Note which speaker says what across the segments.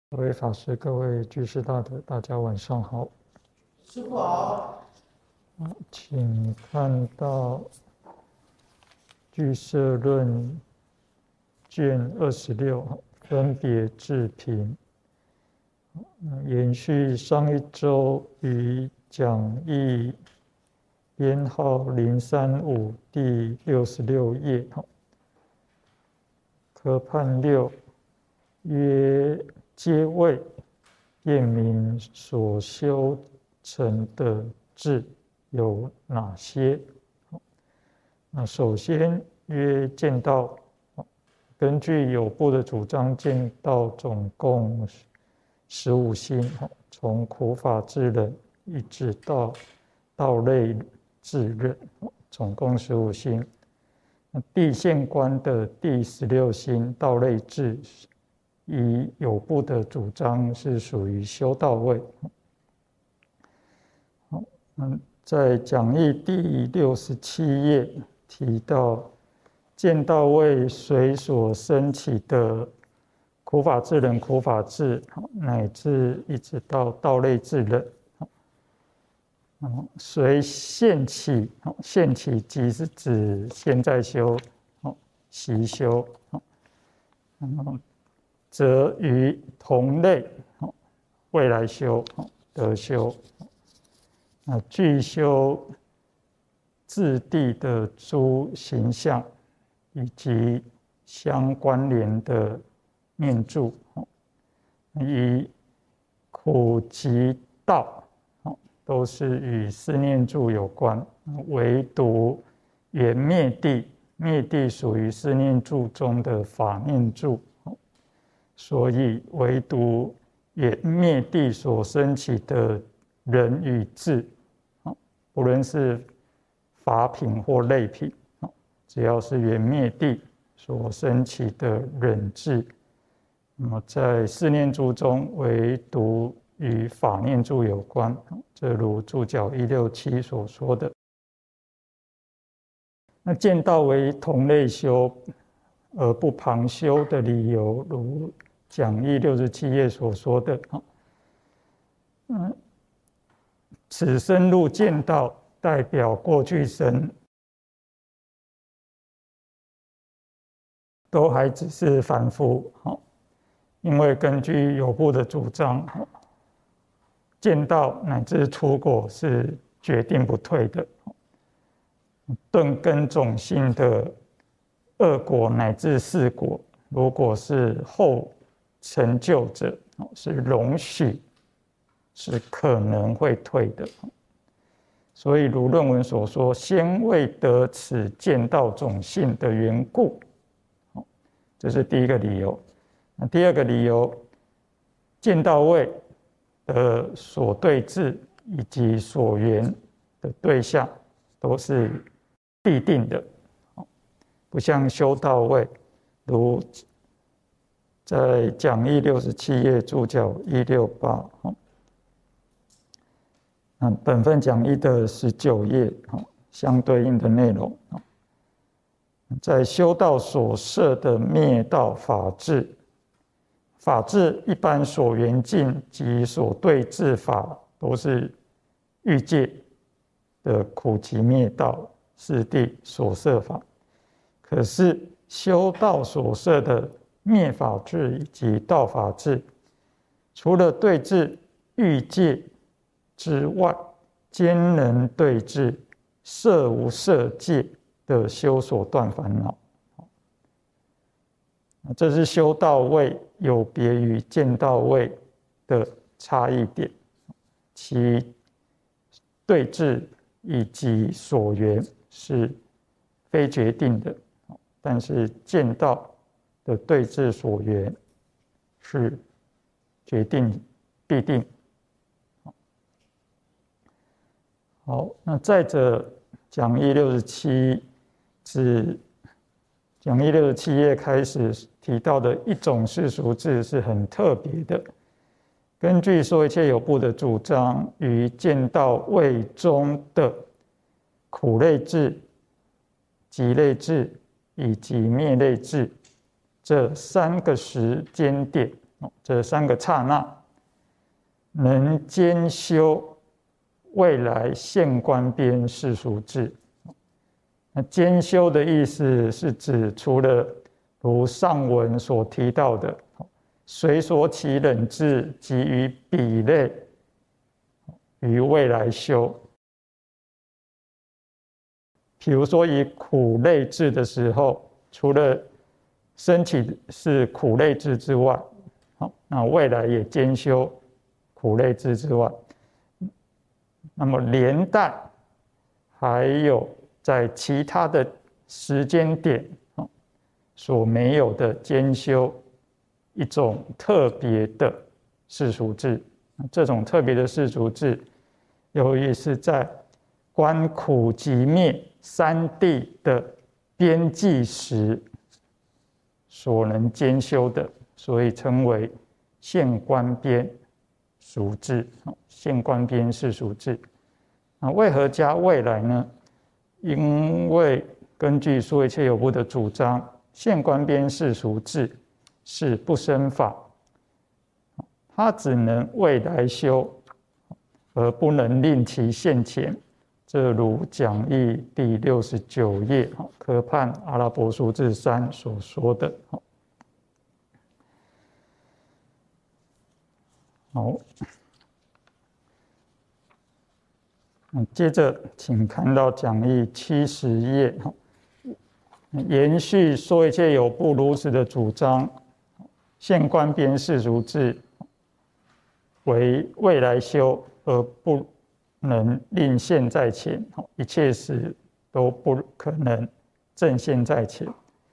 Speaker 1: 各位法师、各位居士大德，大家晚上好。
Speaker 2: 师父好。
Speaker 1: 请看到俱舍论卷26，分别智品。延续上一周与讲义编号035第66页，科判6曰皆谓验明所修成的智有哪些？那首先曰见道，根据有部的主张，见道总共15心，从苦法智忍一直到道类智忍，总共15心。地现观的第16心道类智，以有部的主张是属于修道位。在讲义第67页提到，见道位随所生起的苦法智忍、苦法智，乃至一直到道类智忍，随现起，现起即是指现在修、习修，则于同类未来修、得修，具修自地的诸形象，以及相关联的念住，以苦集道都是与四念住有关，唯独缘灭地，灭地属于四念住中的法念住，所以唯独缘灭地所生起的忍与智，不论是法品或类品，只要是缘灭地所生起的忍智，那么在四念住中，唯独与法念住有关，这如注脚167所说的。那见道为同类修而不旁修的理由，如讲义67页所说的，此生入见道，代表过去生都还只是凡夫，因为根据有部的主张，见道乃至出果是决定不退的，顿根种性的二果乃至四果，如果是后成就者，是容许，是可能会退的。所以如论文所说，先未得此见道种性的缘故，这是第一个理由。那第二个理由，见道位的所对治以及所缘的对象都是必定的，不像修道位，如在讲义67页注脚168，本份讲义的19页相对应的内容，在修道所摄的灭道法智，法智一般所缘境及所对治法，都是欲界的苦集灭道四谛所摄法。可是修道所摄的灭法智以及道法智，除了对治欲界之外，兼能对治摄无摄界的修所断烦恼。这是修道位有别于见道位的差异点，其对治以及所缘是非决定的，但是见道的对治所缘是决定必定。好，那再者讲义67至讲义67页开始提到的一种世俗智是很特别的。根据说一切有部的主张，于见道位中的苦类智、集类智以及灭类智这3个时间点， 这三个刹那，能兼修未来现观边世俗智。那兼修的意思是指，除了如上文所提到的，随所起冷智及于彼类于未来修。比如说以苦类智的时候，除了身体是苦类智之外，那未来也兼修苦类智之外，那么连带还有在其他的时间点所没有的兼修一种特别的世俗智。这种特别的世俗智，由于是在观苦集灭三谛的边际时所能兼修的，所以称为现观边俗智，现观边世俗智。为何加未来呢？因为根据说一切有部的主张，现观边世俗智是不生法，它只能未来修，而不能令其现前。这如讲义第69页科判阿拉伯数字3所说的。好，接着请看到讲义70页，延续说一切有部如此的主张，现观边世俗智为未来修，而不能令现在前，一切时都不可能正现在前。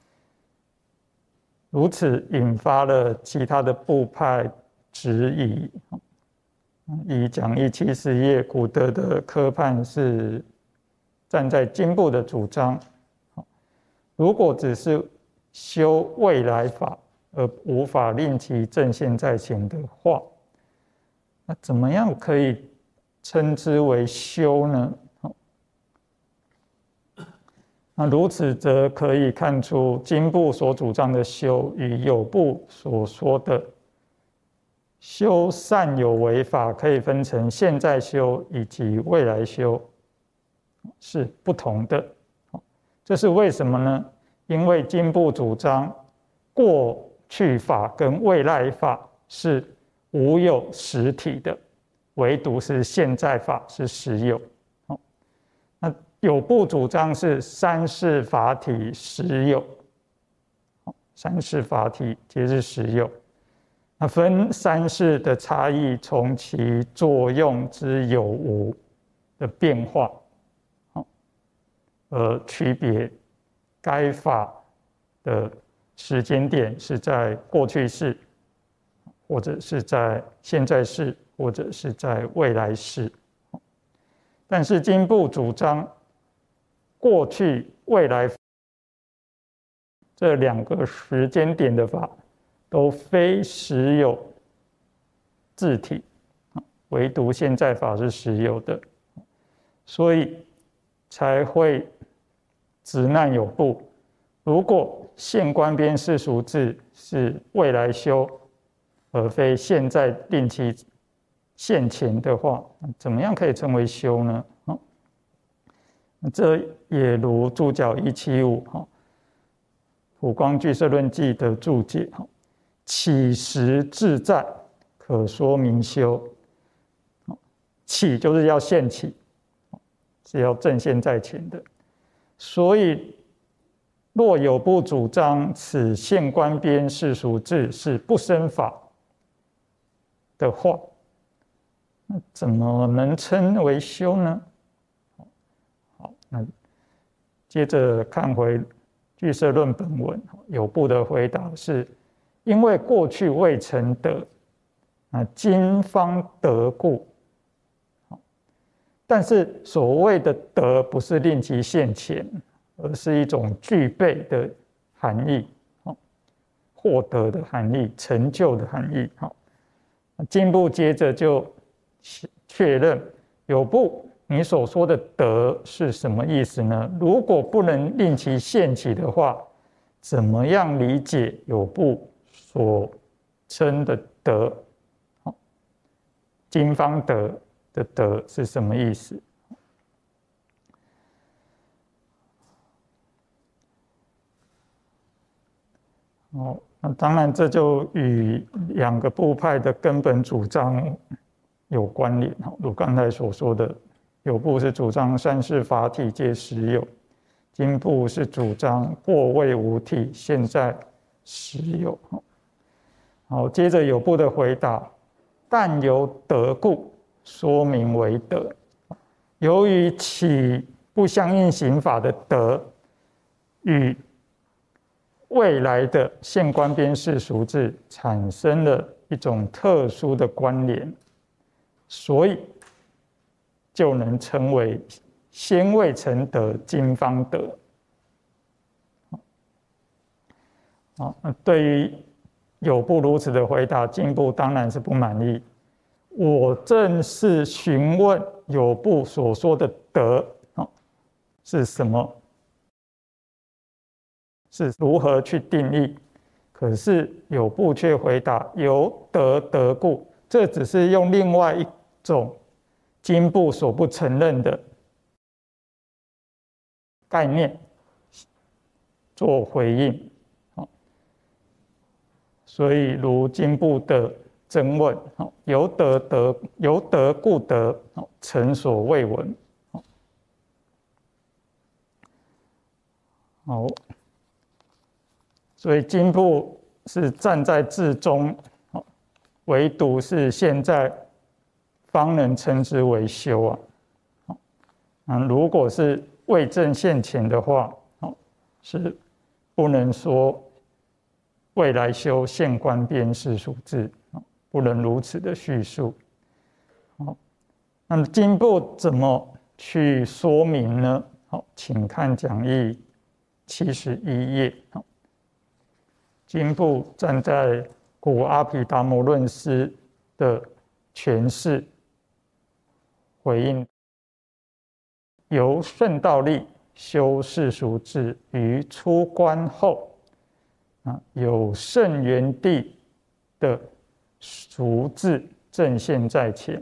Speaker 1: 如此引发了其他的部派质疑。以讲义70页古德的科判是站在经部的主张，如果只是修未来法而无法令其正现在前的话，那怎么样可以称之为修呢？那如此则可以看出经部所主张的修与有部所说的修善有为法可以分成现在修以及未来修是不同的。这是为什么呢？因为经部主张过去法跟未来法是无有实体的，唯独是现在法是实有。那有部主张是三世法体实有，三世法体皆是实有。那分三世的差异，从其作用之有无的变化，而区别该法的时间点是在过去世，或者是在现在世，或者是在未来世。但是经部主张过去、未来这两个时间点的法都非实有自体，唯独现在法是实有的，所以才会执难有部。如果现观边世俗智是未来修，而非现在令其现前的话，怎么样可以称为修呢？这也如注脚175普光俱舍论记的注解，起时自在，可说明修。起就是要现起，是要正现在前的。所以若有部主张此现观边世俗智是不生法的话，那怎么能称为修呢？好，那接着看回俱舍论本文，有部的回答是：因为过去未曾得，今方得故。但是所谓的得，不是令其现前，而是一种具备的含义，获得的含义，成就的含义。经部接着就确认有部你所说的得是什么意思呢？如果不能令其现起的话，怎么样理解有部所称的德，经方德的德是什么意思？那当然这就与两个部派的根本主张有关联。如刚才所说的，有部是主张三世法体皆实有，经部是主张过谓无体，现在实有。好，接着有部的回答，但由德故，说明为德。由于其不相应刑法的德与未来的现观边世俗制产生了一种特殊的关联，所以就能称为先未成德经方德。对于有部如此的回答，经部当然是不满意。我正是询问有部所说的德是什么，是如何去定义？可是有部却回答由德得故，这只是用另外一种经部所不承认的概念做回应。所以如经部的争问，由德故德，臣所未闻。好，所以经部是站在至中，唯独是现在方能称之为修啊。如果是未正现前的话，是不能说未来修现观边世俗制，不能如此的叙述。那么经部怎么去说明呢？请看讲义71页。经部站在古阿毗达摩论师的诠释回应，由顺道力修世俗制于出关后，有圣元帝的俗制正现在前。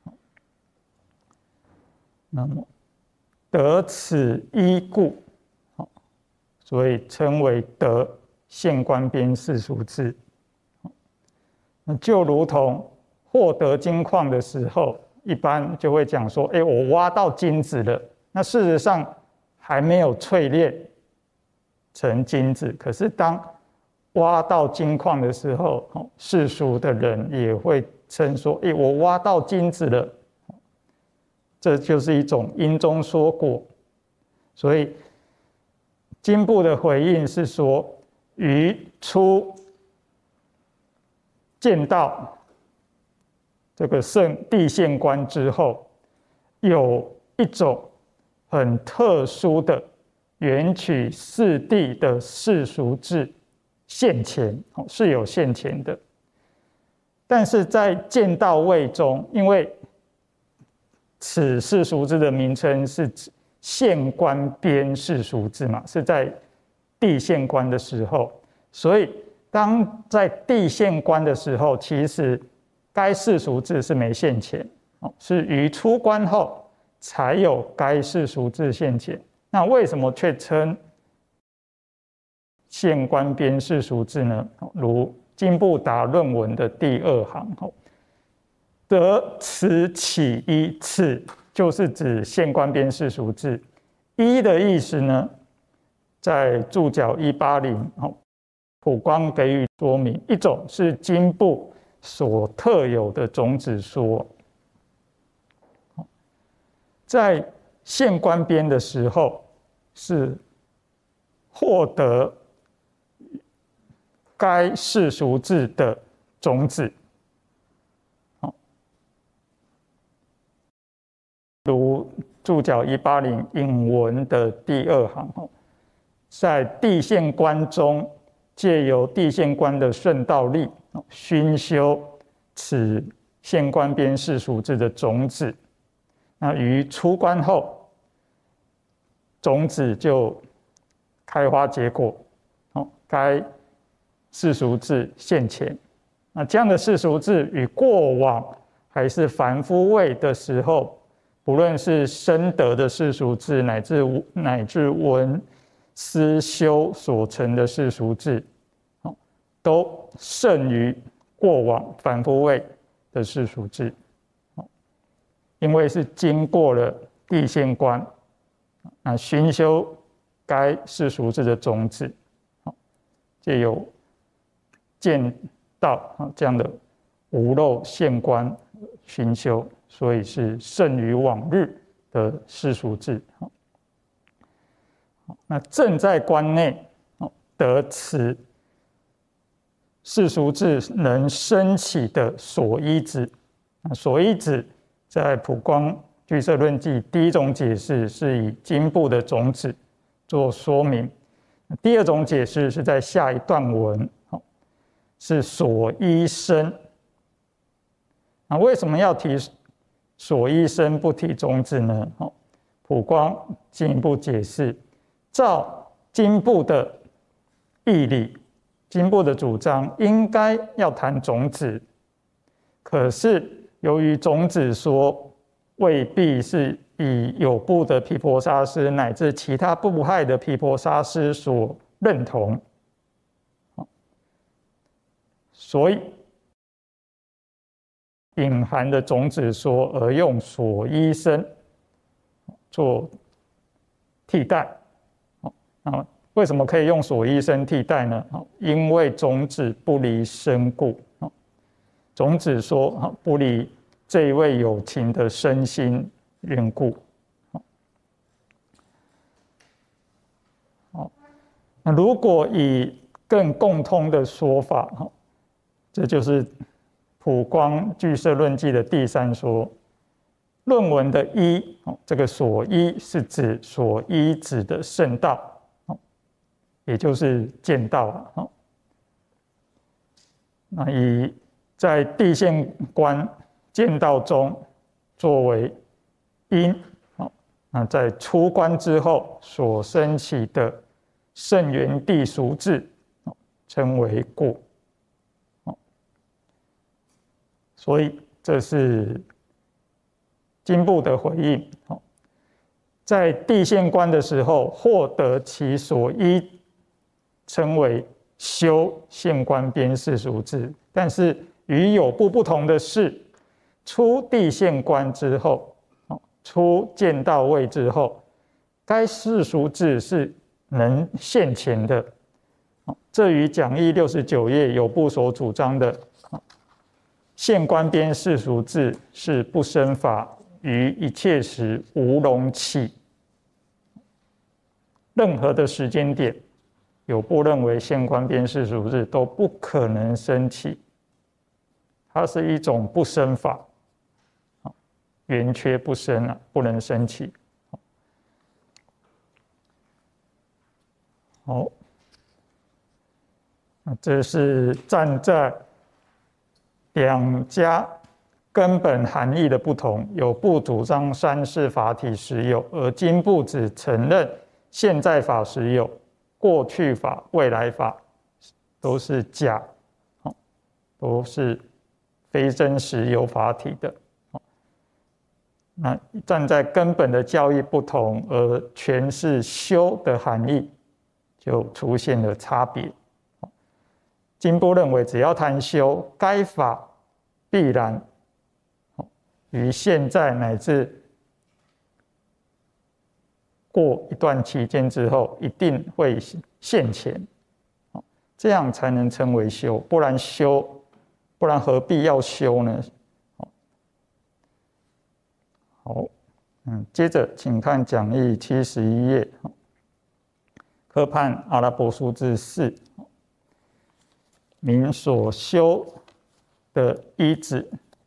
Speaker 1: 那么得此依故，所以称为得现观边世俗制。就如同获得金矿的时候，一般就会讲说，我挖到金子了，那事实上还没有淬炼成金子，可是当挖到金矿的时候，世俗的人也会称说，我挖到金子了。这就是一种因中说果。所以经部的回应是说，于初见到这个圣地现观之后，有一种很特殊的缘起四谛的世俗制现前，是有现前的。但是在见到位中，因为此世俗制的名称是现观边世俗制嘛，是在地现观的时候，所以当在地现观的时候，其实该世俗制是没现前，是于出关后才有该世俗制现前。那为什么却称现观边世俗制呢？如经部答论文的第2行，得此起依，此就是指现观边世俗制。依的意思呢，在注脚180普光给予说明，一种是经部所特有的种子说，在现观边的时候是获得该世俗制的种子。如注脚180引文的第2行，在地现观中，借由地现观的顺道力，熏修此现观边世俗制的种子。那于出关后，种子就开花结果，该世俗制现前。 那这样的世俗智与过往还是凡夫位的时候，不论是深德的世俗智，乃至闻思修所成的世俗智，都胜于过往凡夫位的世俗智，因为是经过了地现观，熏修该世俗智的种子，藉由见到这样的无漏现观熏修，所以是胜于往日的世俗智。那正在观内得此世俗智能升起的所依止，所依止在普光俱舍论记第一种解释是以经部的种子做说明，第二种解释是在下一段文，是所依身。为什么要提所依身不提种子呢？普光进一步解释，照经部的义理，经部的主张应该要谈种子，可是由于种子说未必是以有部的毗婆沙师乃至其他部派的毗婆沙师所认同，所以隐含的种子说而用所依身做替代。为什么可以用所依身替代呢？因为种子不离身故。种子说不离这一位有情的身心缘故。那如果以更共通的说法，这就是普光俱舍论记的第三说。论文的依，这个所依是指所依止的圣道，也就是见道。那以在地现观见道中作为因，那在出观之后所升起的圣元地俗智，称为过。所以这是经部的回应。在地现观的时候获得其所依，称为修现观边世俗智。但是与有部不同的是，出地现观之后，出见道位之后，该世俗智是能现前的。这与讲义69页有部所主张的现观边世俗智是不生法，于一切时无容起。任何的时间点，有部认为现观边世俗智都不可能升起，它是一种不生法，圆缺不生，不能升起。好，这是站在两家根本含义的不同，有部主张三世法体实有，而经部只承认现在法实有，过去法、未来法都是假，都是非真实有法体的。那站在根本的教义不同，而诠释修的含义就出现了差别。经部认为，只要谈修，该法必然于现在乃至过一段期间之后，一定会现前，这样才能称为修。不然何必要修呢？好，接着请看讲义71页，科判阿拉伯数字4。明所修的依止，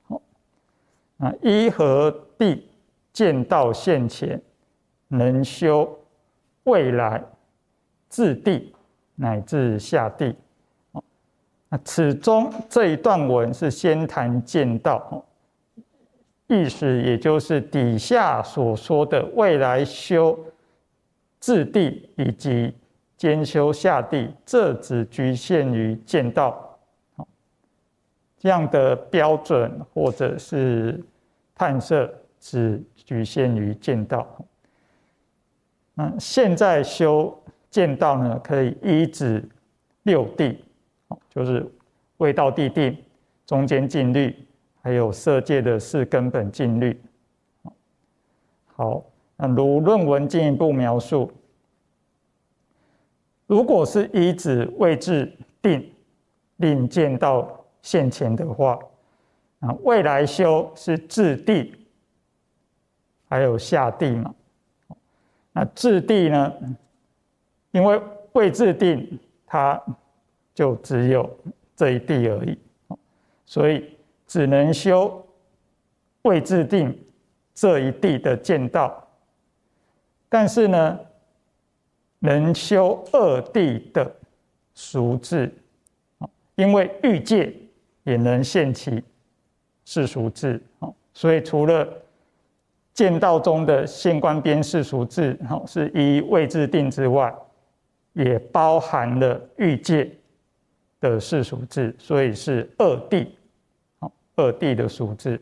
Speaker 1: 依何地见道现前，能修未来自地乃至下地。此中这一段文是先谈见道，意思也就是底下所说的未来修自地以及兼修下地，这只局限于见道。 这样的标准或者是探摄只局限于见道。那现在修见道呢，可以依止六谛，就是未道谛定、中间静虑，还有色界的四根本静虑。好，那如论文进一步描述，如果是依止位置定令见道现前的话，未来修是至谛，还有下谛嘛。那至谛呢，因为位置定它就只有这一谛而已，所以只能修位置定这一谛的见道，但是呢，能修二谛的俗智，因为欲界也能现其世俗智，所以除了见道中的现观边世俗智是依位置定之外，也包含了欲界的世俗智，所以是二谛，二谛的俗智。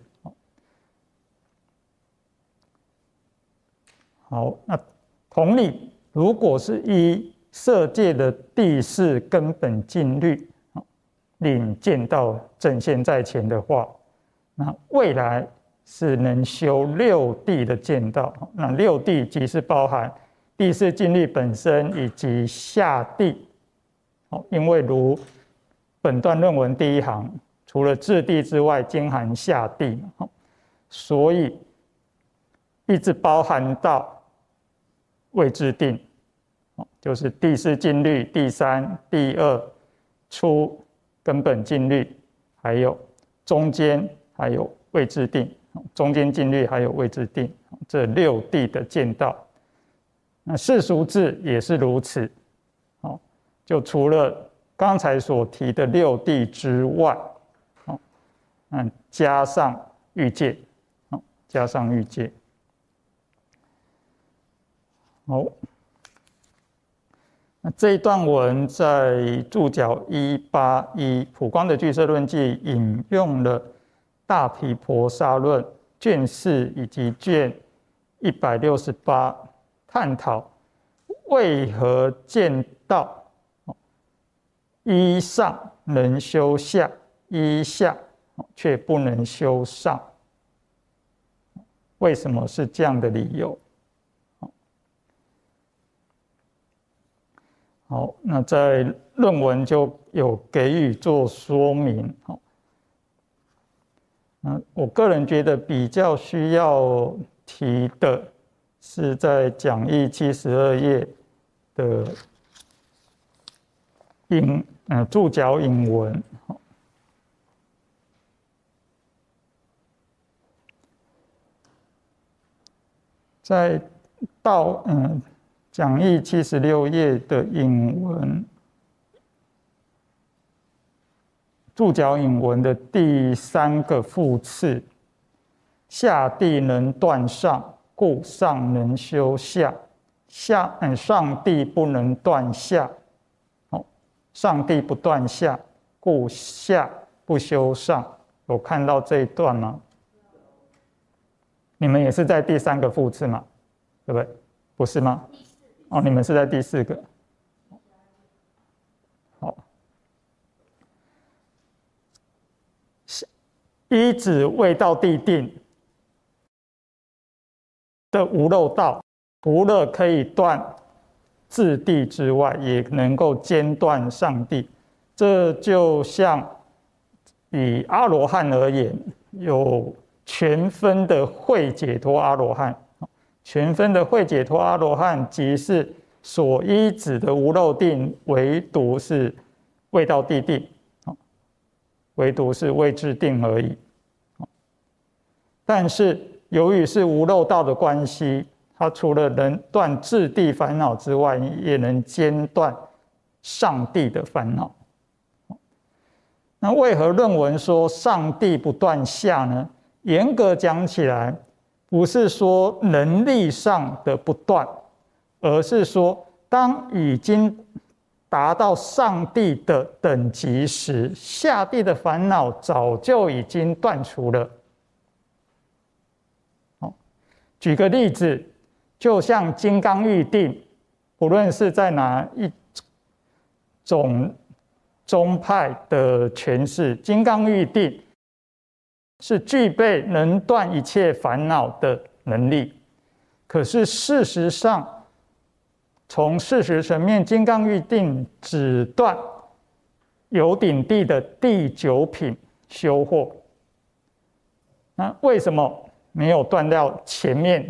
Speaker 1: 好，那同理，如果是依色界的第四根本静虑令见道正现在前的话，那未来是能修六谛的见道。那六谛即是包含第四静虑本身以及下谛。因为如本段论文第一行，除了至谛之外，兼含下谛，所以一直包含到位置定，就是第四静虑、第三、第二初根本静虑，还有中间，还有位置定，中间静虑还有位置定，这六谛的见道。那世俗智也是如此，就除了刚才所提的六谛之外，加上欲界，加上欲界。好，那这一段文在注脚181普光的俱舍论记引用了大毗婆沙论卷4以及卷168，探讨为何见道依上能修下，依下却不能修上，为什么是这样的理由？好，那在论文就有给予做说明。我个人觉得比较需要提的是在讲义72页的注脚引文。在到讲义76页的引文，注脚引文的第3个复次，下谛能断上，故上能修下；上谛不能断下，上谛不断下，故下不修上。有看到这一段吗？你们也是在第3个复次嘛？对不对？不是吗？你们是在第4个。好，依止未道谛定的无漏道，除了可以断自谛之外，也能够兼断上谛。这就像以阿罗汉而言，有全分的慧解脱阿罗汉。全分的慧解脱阿罗汉，即是所依止的无漏定，唯独是未道谛定，唯独是位置定而已。但是由于是无漏道的关系，它除了能断自谛烦恼之外，也能兼断上谛的烦恼。那为何论文说上谛不断下呢？严格讲起来，不是说能力上的不断，而是说当已经达到上帝的等级时，下地的烦恼早就已经断除了。举个例子，就像金刚玉定，不论是在哪一种宗派的诠释，金刚玉定是具备能断一切烦恼的能力。可是事实上，从事实层面，金刚玉定只断有顶地的第9品修惑。那为什么没有断掉前面？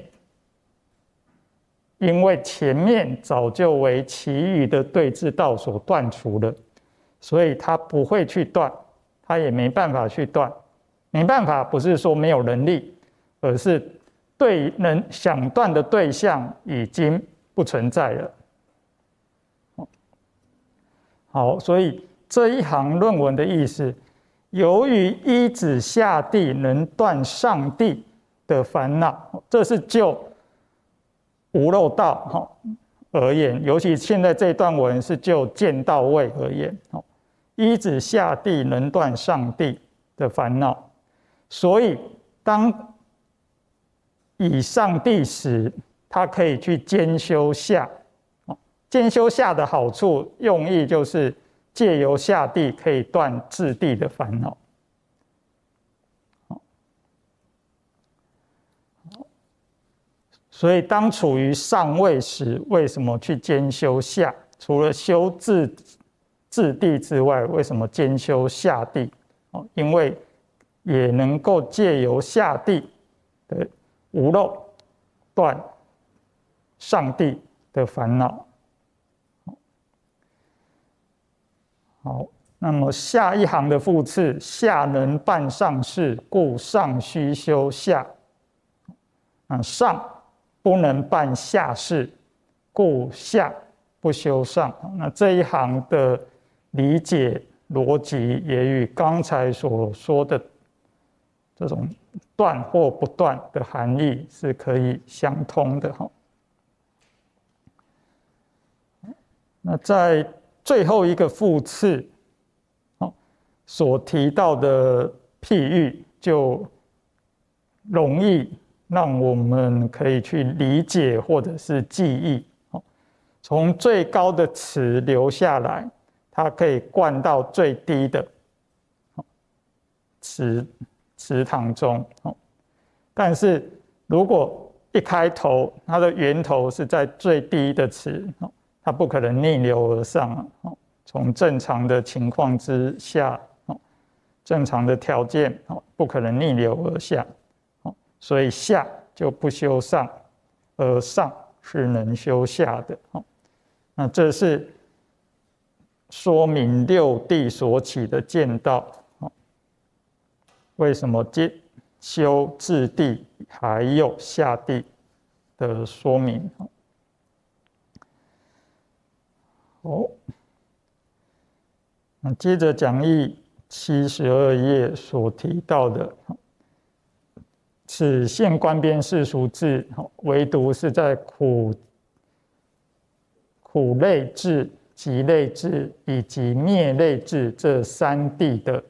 Speaker 1: 因为前面早就为其余的对治道所断除了，所以他不会去断，他也没办法去断。没办法不是说没有能力，而是想断的对象已经不存在了。好，所以这一行论文的意思，由于依止下地能断上地的烦恼，这是就无漏道而言，尤其现在这段文是就见道位而言，依止下地能断上地的烦恼，所以当以上地时，他可以去兼修下。兼修下的好处用意就是借由下地可以断自地的烦恼。所以当处于上位时，为什么去兼修下？除了修自地之外，为什么兼修下地？因为也能够借由下地的无漏断上地的烦恼。好，那么下一行的复次，下能办上事，故上须修下。上不能办下事，故下不修上。那这一行的理解逻辑也与刚才所说的这种断或不断的含义是可以相通的。那在最后一个复次所提到的譬喻，就容易让我们可以去理解或者是记忆。从最高的池流下来，它可以灌到最低的池塘中。但是如果一开头它的源头是在最低的池，它不可能逆流而上。从正常的情况之下，正常的条件不可能逆流而下，所以下就不修上，而上是能修下的。那这是说明六地所起的见道，为什么修自地还有下地的说明。好，那接着讲义72页所提到的，此现观边世俗智，唯独是在苦类智、极类智以及灭类智这三地的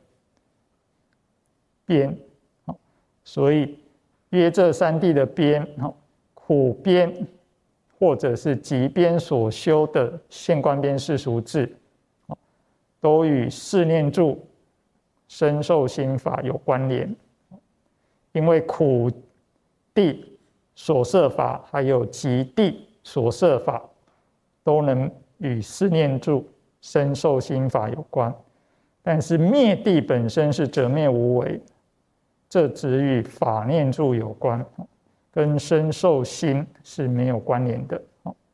Speaker 1: 边，所以约这三地的边，苦边或者是极边所修的现观边世俗智，都与四念住、身受心法有关联。因为苦地所摄法还有极地所摄法都能与四念住、身受心法有关，但是灭地本身是者灭无为，这只与法念住有关，跟身受心是没有关联的。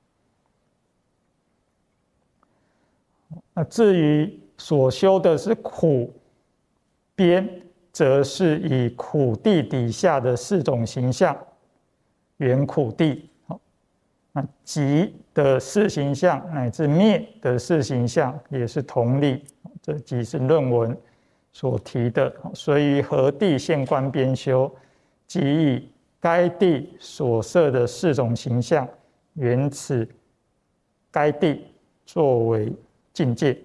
Speaker 1: 那至于所修的是苦边，则是以苦地底下的四种形象缘苦地，那极的四形象乃至灭的四形象也是同理，这即是论文所提的。所以何地现观边修，即以该地所设的四种形象缘此该地作为境界。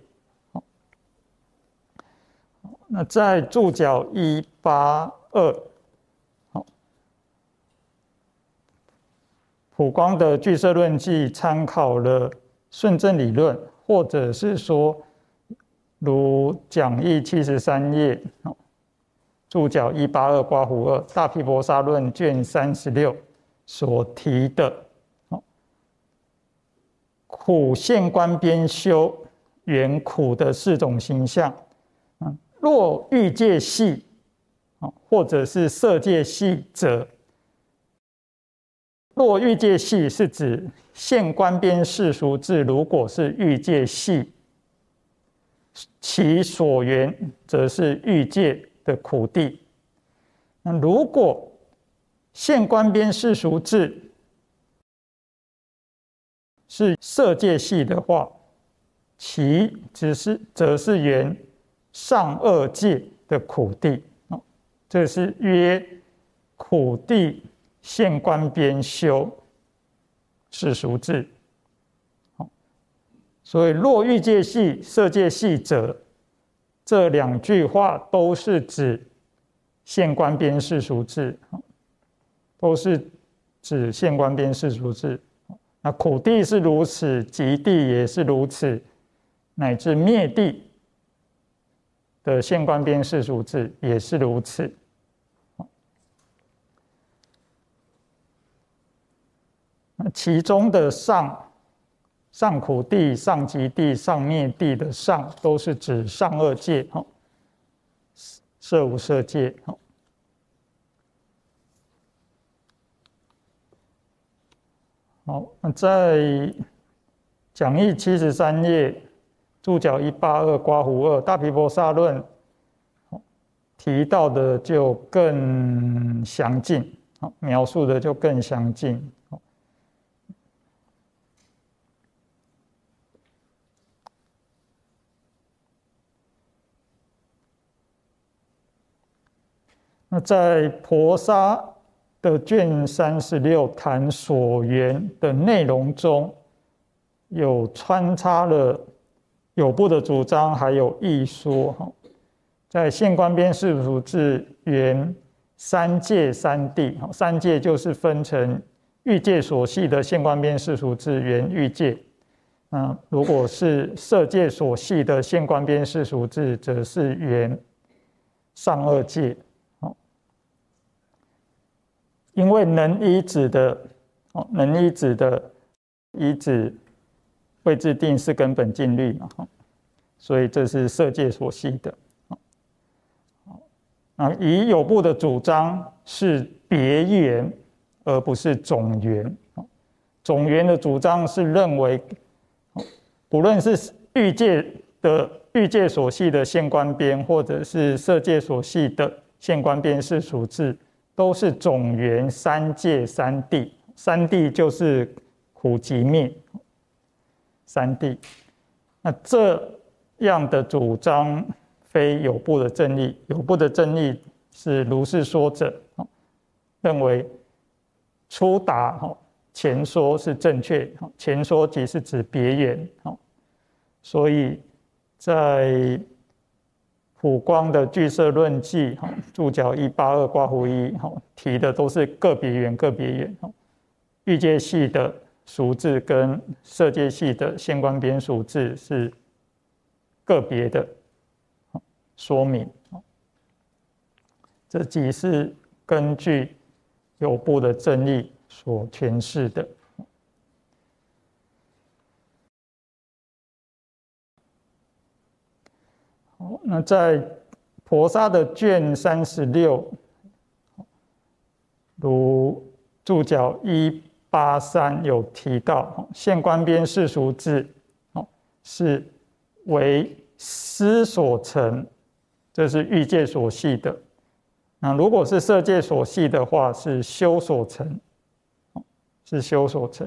Speaker 1: 那在注脚182，普光的俱舍论记参考了顺正理论，或者是说如讲义73页注脚182刮胡2大毗婆沙论卷36所提的苦现观边修缘苦的4种形象。若欲界系或者是色界系者，若欲界系是指现观边世俗智，如果是欲界系，其所缘则是欲界的苦地。那如果现观边世俗智是色界系的话，其则是缘上二界的苦地。这是约苦地现观边修世俗智。所以若欲界系色界系者，这2句话都是指现观边世俗智，都是指现观边世俗智。那苦地是如此，极地也是如此，乃至灭地的现观边世俗智也是如此。那其中的上苦地、上极地、上灭地的上，都是指上二界，色无色界。好，在讲义73页注脚182刮胡2大毗婆沙论提到的就更详尽，描述的就更详尽。那在婆沙的卷36谈所缘的内容中，有穿插了有部的主张，还有义说。在现观边世俗智缘3界3地，3界就是分成欲界所系的现观边世俗智缘欲界，如果是色界所系的现观边世俗智，则是缘上二界。因为能依止的依止位置定是根本净律嘛，所以这是色界所系的。以有部的主张是别缘，而不是总缘。总缘的主张是认为，不论是欲界所系的现观边，或者是色界所系的现观边世俗智，都是总缘3界3地，3地就是苦集灭3地。那这样的主张非有部的正义，有部的正义是如是说者，认为初答前说是正确，前说即是指别缘，所以在普光的俱舍论记注脚182刮胡1提的都是个别缘，欲界系的俗智跟色界系的现观边俗智是个别的说明。这即是根据有部的正义所诠释的。那在婆沙的卷36，如注脚183有提到，现观边世俗智是为思所成，这是欲界所系的。那如果是色界所系的话，是修所成，是修所成。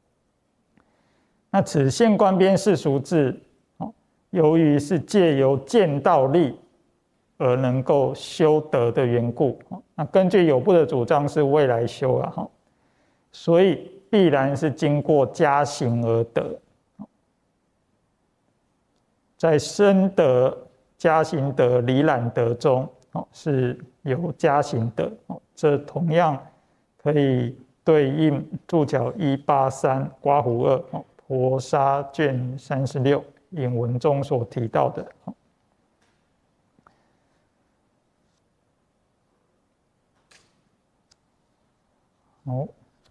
Speaker 1: 那此现观边世俗智，由于是借由见道力而能够修得的缘故，那根据有部的主张是未来修所以必然是经过加行而得。 在生德、加行德、离染德中，是有加行德，这同样可以对应注脚183刮胡2婆沙卷36引文中所提到的。好，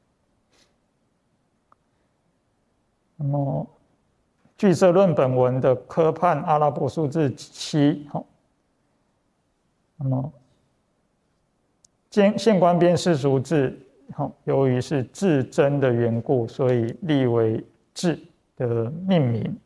Speaker 1: 那么俱舍论本文的科判阿拉伯数字7，那么现观边世俗字，由于是至真的缘故，所以立为至的命名。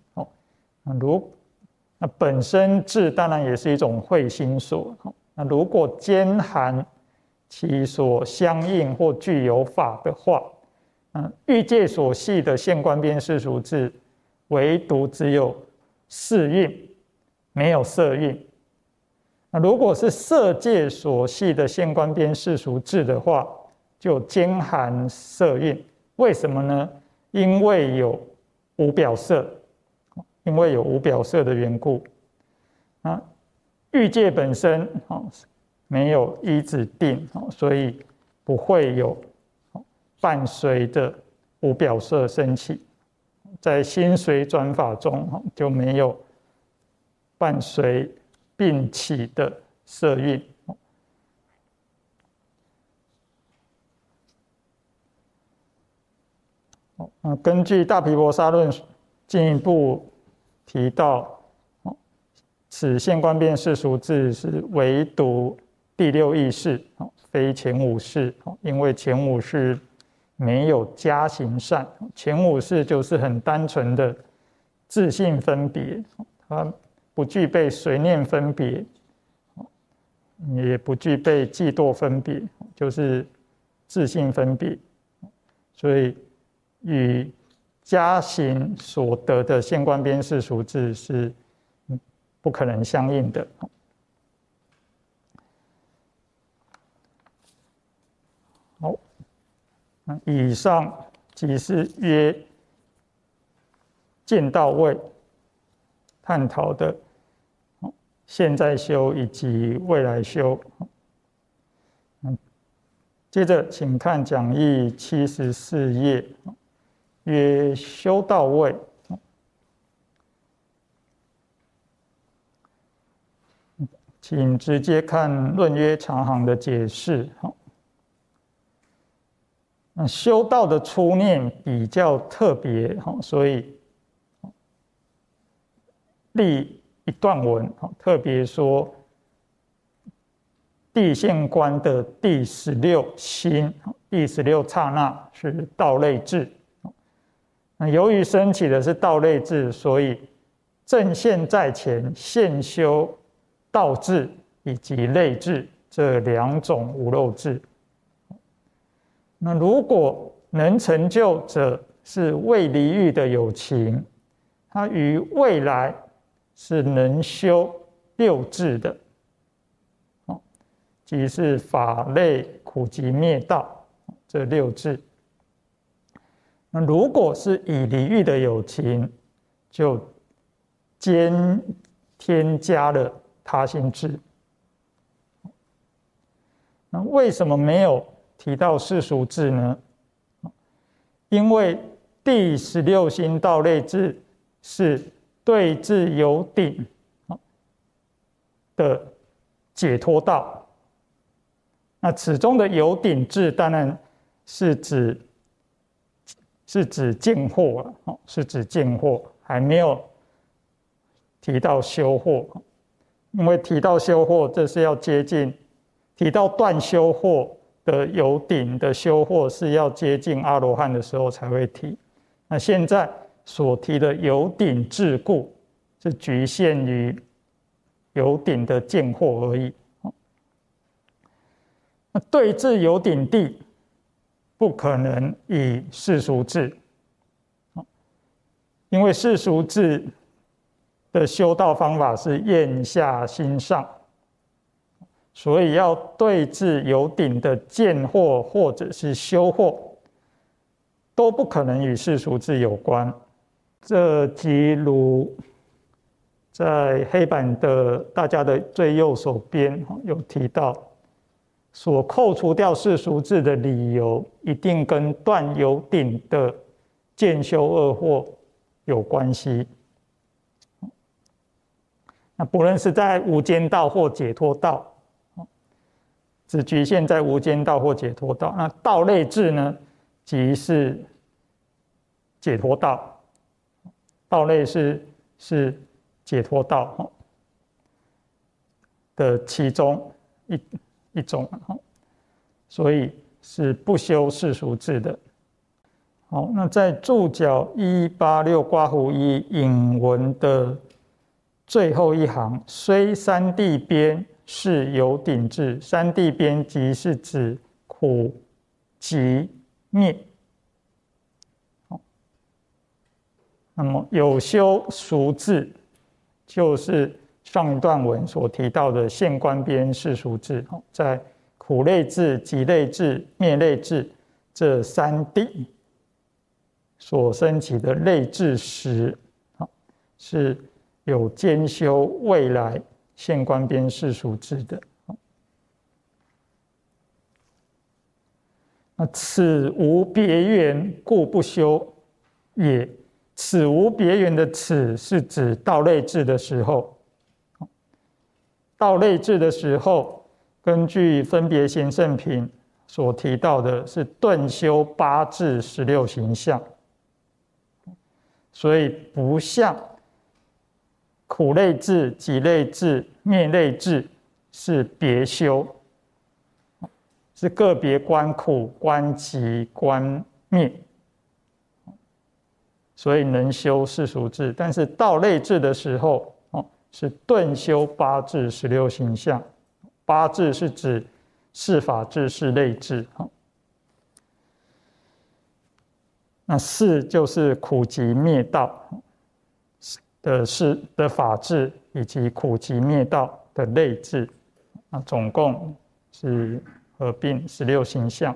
Speaker 1: 那本身至当然也是一种会心所，那如果兼含其所相应或具有法的话，欲界所系的现观边世俗字，唯独只有四蕴，没有色蕴。那如果是色界所系的现观边世俗字的话，就兼含色蕴。为什么呢？因为有无表色，因为有无表色的缘故。那欲界本身没有依止定，所以不会有伴随着无表色升起。在心随转法中就没有伴随并起的色蕴。根据大毗婆沙论进一步提到，此现观边世俗字是唯独第六意识，非前五识，因为前五识没有加行善，前五识就是很单纯的自性分别，它不具备随念分别，也不具备嫉妒分别，就是自性分别，所以与加行所得的现观边世俗字是不可能相应的。好，以上即是约见到位探讨的现在修以及未来修。接着请看讲义74页，约修到位。请直接看论约长行的解释。修道的初念比较特别，所以立一段文，特别说地现观的第16心、第16刹那是道类智。由于升起的是道类智，所以正现在前现修道智以及类智这两种无漏智。那如果能成就者是未离欲的有情，他于未来是能修六智的，即是法类苦集灭道这六智。那如果是已离欲的有情，就添加了他心智。那为什么没有提到世俗智呢？因为第16心道类智是对治有顶的解脱道。那此中的有顶智当然是指见惑了，是指见惑，还没有提到修惑。因为提到修惑，这是要接近提到断修惑的有顶的修惑，是要接近阿罗汉的时候才会提。那现在所提的有顶智故，是局限于有顶的见惑而已。那对治有顶地，不可能以世俗智，因为世俗智的修道方法是咽下心上，所以要对治有顶的见惑或者是修惑，都不可能与世俗智有关。这即如在黑板的大家的最右手边有提到，所扣除掉世俗字的理由，一定跟断有顶的渐修二惑有关系。那不论是在无间道或解脱道，只局限在无间道或解脱道。那道类智呢，即是解脱道，道类是解脱道的其中一种，所以是不修世俗智的。好，那在注脚186括弧1引文的最后一行，虽三谛边是有顶智，三谛边即是指苦集灭。那么有修俗智，就是上一段文所提到的现观边世俗智，在苦类智、集类智、灭类智这三谛所升起的类智时，是有兼修未来现观边世俗智的。那此无别缘，故不修也。此无别缘的此是指道类智的时候，道类智的时候，根据分别贤圣品所提到的是顿修8智16行相，所以不像苦类智、集类智、灭类智是别修，是个别观苦、观集、观灭，所以能修世俗智。但是道类智的时候，是顿修8智16行相。8智是指事法智、事类智。那4就是苦集灭道的法智，以及苦集灭道的类智。总共是合并16行相。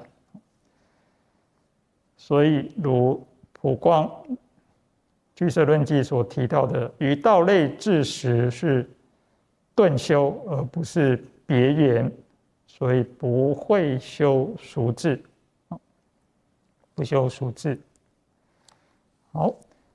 Speaker 1: 所以如普光俱舍论记所提到的，于道类智时是顿修，而不是别缘，所以不会修俗智，不修俗智。好，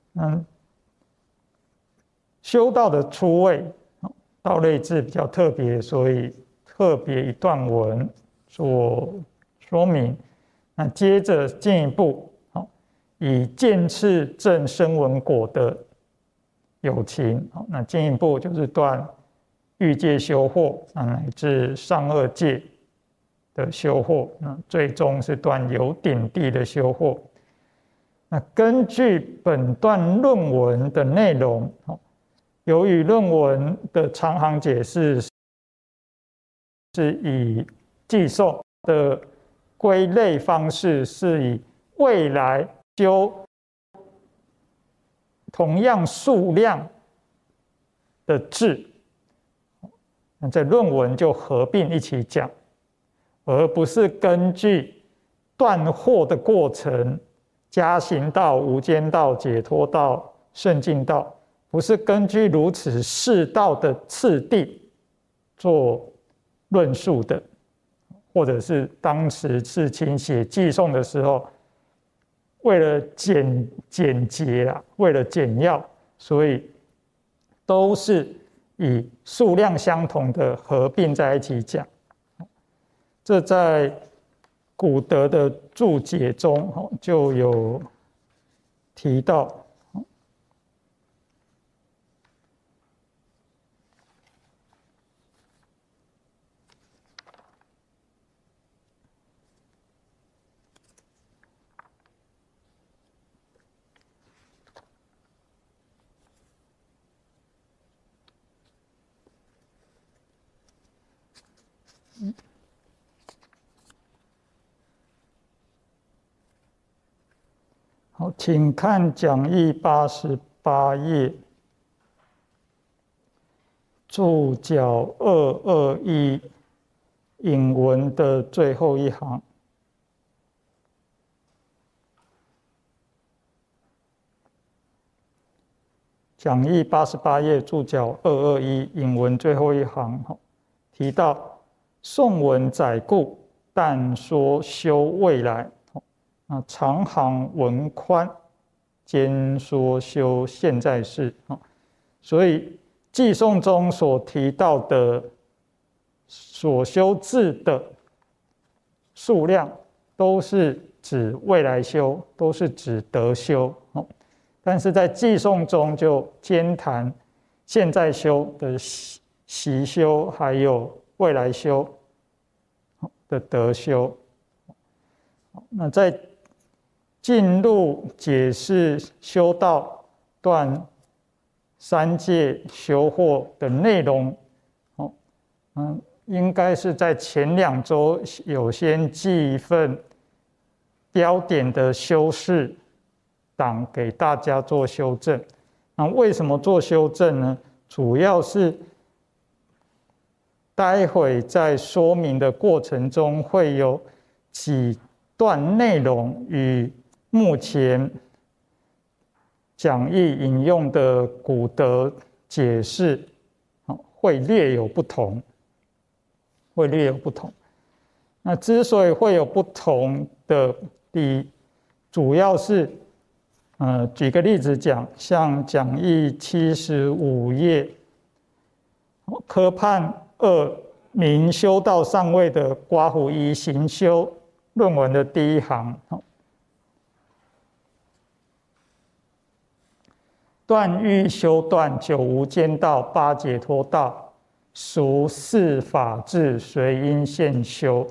Speaker 1: 修道的初位，道类智比较特别，所以特别一段文做说明。那接着进一步，以渐次证声闻果的有情，那进一步就是断欲界修惑，乃至上二界的修惑，那最终是断有顶地的修惑。那根据本段论文的内容，由于论文的长行解释是以寄送的归类方式，是以未来修同样数量的智，那在论文就合并一起讲，而不是根据断惑的过程，加行道、无间道、解脱道、圣境道，不是根据如此世道的次第做论述的，或者是当时世亲写寄送的时候，为了简洁啦，为了简要，所以都是以数量相同的合并在一起讲。这在古德的注解中就有提到。好，请看讲义88页注脚221引文的最后一行。 讲义88页注脚221引文最后一行提到宋文载故，但说修未来。长行文宽，兼说修现在事。所以记诵中所提到的所修字的数量，都是指未来修，都是指得修。但是在记诵中就兼谈现在修的习修，还有未来修的得修。那在进入解释修道断三界修惑的内容，应该是在前2周有先寄一份标点的修饰档给大家做修正。那为什么做修正呢？主要是待会在说明的过程中会有几段内容与目前讲义引用的古德解释会略有不同，那之所以会有不同的主要是举个例子讲，像讲义75页科判2明修道上位的刮胡一行修论文的第一行，断欲修断9无间道8解脱道，属4法智随因现修。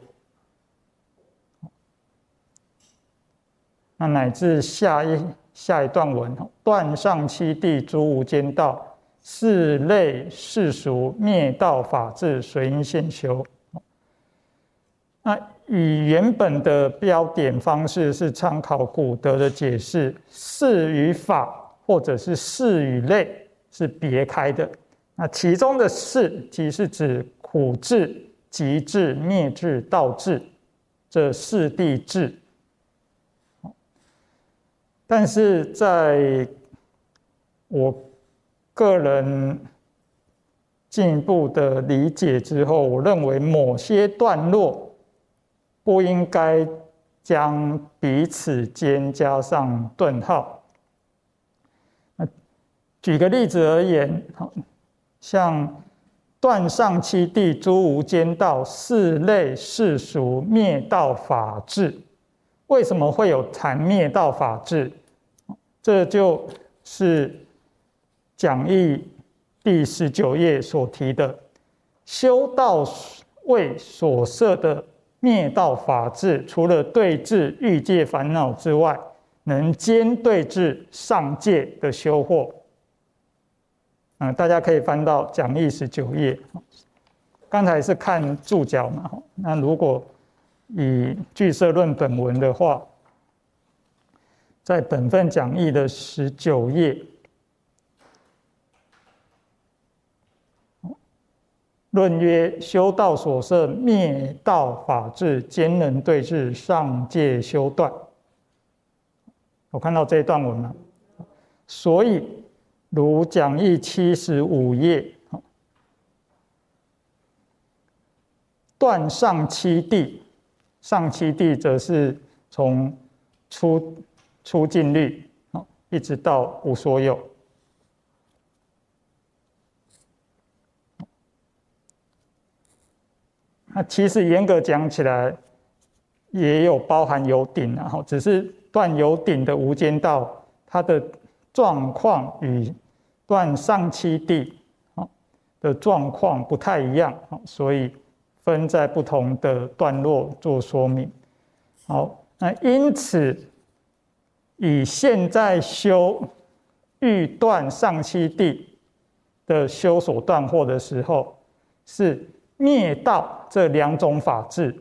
Speaker 1: 那乃至下一段文，断上7地诸无间道4类世俗灭道法智随因现修。那以原本的标点方式是参考古德的解释，事与法或者是事与类是别开的。那其中的事即是指苦智、集智、灭智、道智这4地智。但是在我个人进一步的理解之后，我认为某些段落不应该将彼此间加上顿号。举个例子而言，像断上7地诸无间道4类世俗灭道法智，为什么会有谈灭道法智？这就是讲义第19页所提的修道位所设的灭道法智，除了对治欲界烦恼之外，能兼对治上界的修惑。大家可以翻到讲义19页。刚才是看注脚嘛，那如果以俱舍论本文的话，在本份讲义的19页，论曰：修道所设灭道法智，兼能对治上界修断。有看到这一段文吗？所以如讲义75页，断上7地，上7地则是从出尽律一直到无所有。那其实严格讲起来，也有包含有顶，只是断有顶的无间道，它的状况与断上7地的状况不太一样，所以分在不同的段落做说明。好，那因此以现在修欲断上7地的修所断惑的时候，是灭道这2种法智。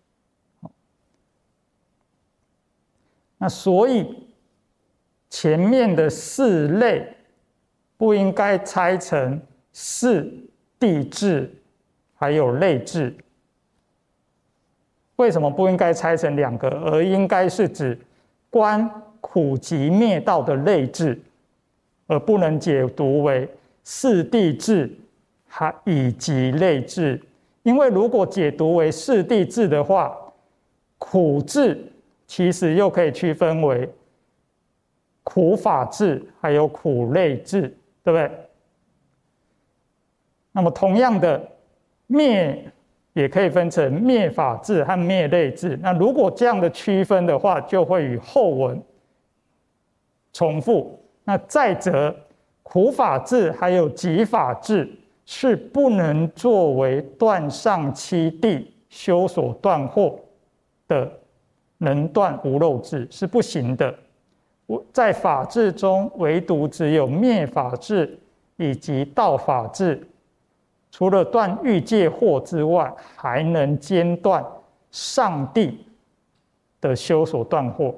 Speaker 1: 那所以前面的4类不应该拆成4地智还有类智。为什么不应该拆成2个，而应该是指观苦集灭道的类智？ 而不能解读为四谛智以及类智。因为如果解读为四谛智的话，苦智其实又可以区分为苦法智还有苦类智，对不对？那么同样的，灭也可以分成灭法智和灭类智。那如果这样的区分的话，就会与后文重复。那再者，苦法智还有集法智是不能作为断上七谛修所断惑的能断无漏智，是不行的。在法智中，唯独只有灭法智以及道法智，除了断欲界惑之外，还能兼断上谛的修所断惑。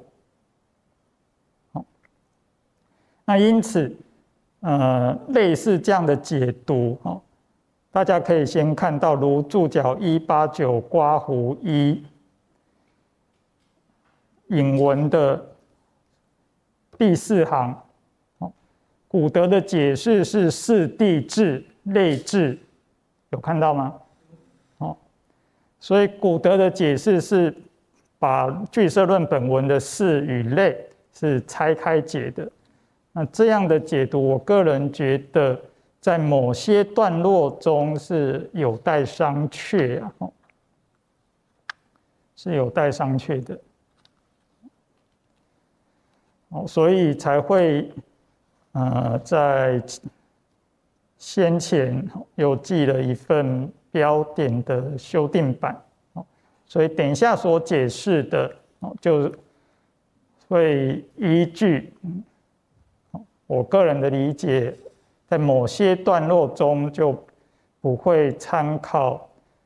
Speaker 1: 那因此，类似这样的解读，大家可以先看到如注脚189刮胡1引文的第4行，古德的解释是四谛智、类智，有看到吗？所以古德的解释是把俱舍论本文的四与类是拆开解的。那这样的解读，我个人觉得在某些段落中是有待商榷啊，是有待商榷的。所以才会在先前又寄了一份标点的修订版，所以等一下所解释的就会依据我个人的理解，在某些段落中就不会参考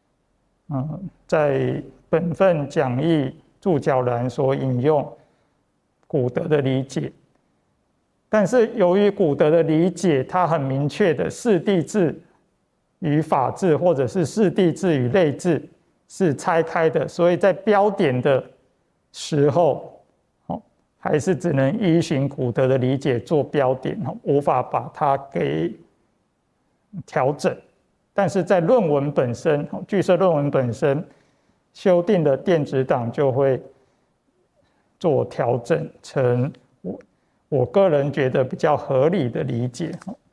Speaker 1: 在本份讲义注脚栏所引用古德的理解。但是由于古德的理解，它很明确的四谛智与法智，或者是四谛智与类智是拆开的，所以在标点的时候还是只能依循古德的理解做标点，无法把它给调整。但是在论文本身，俱舍论文本身修订的电子档就会做调整成我个人觉得比较合理的理解。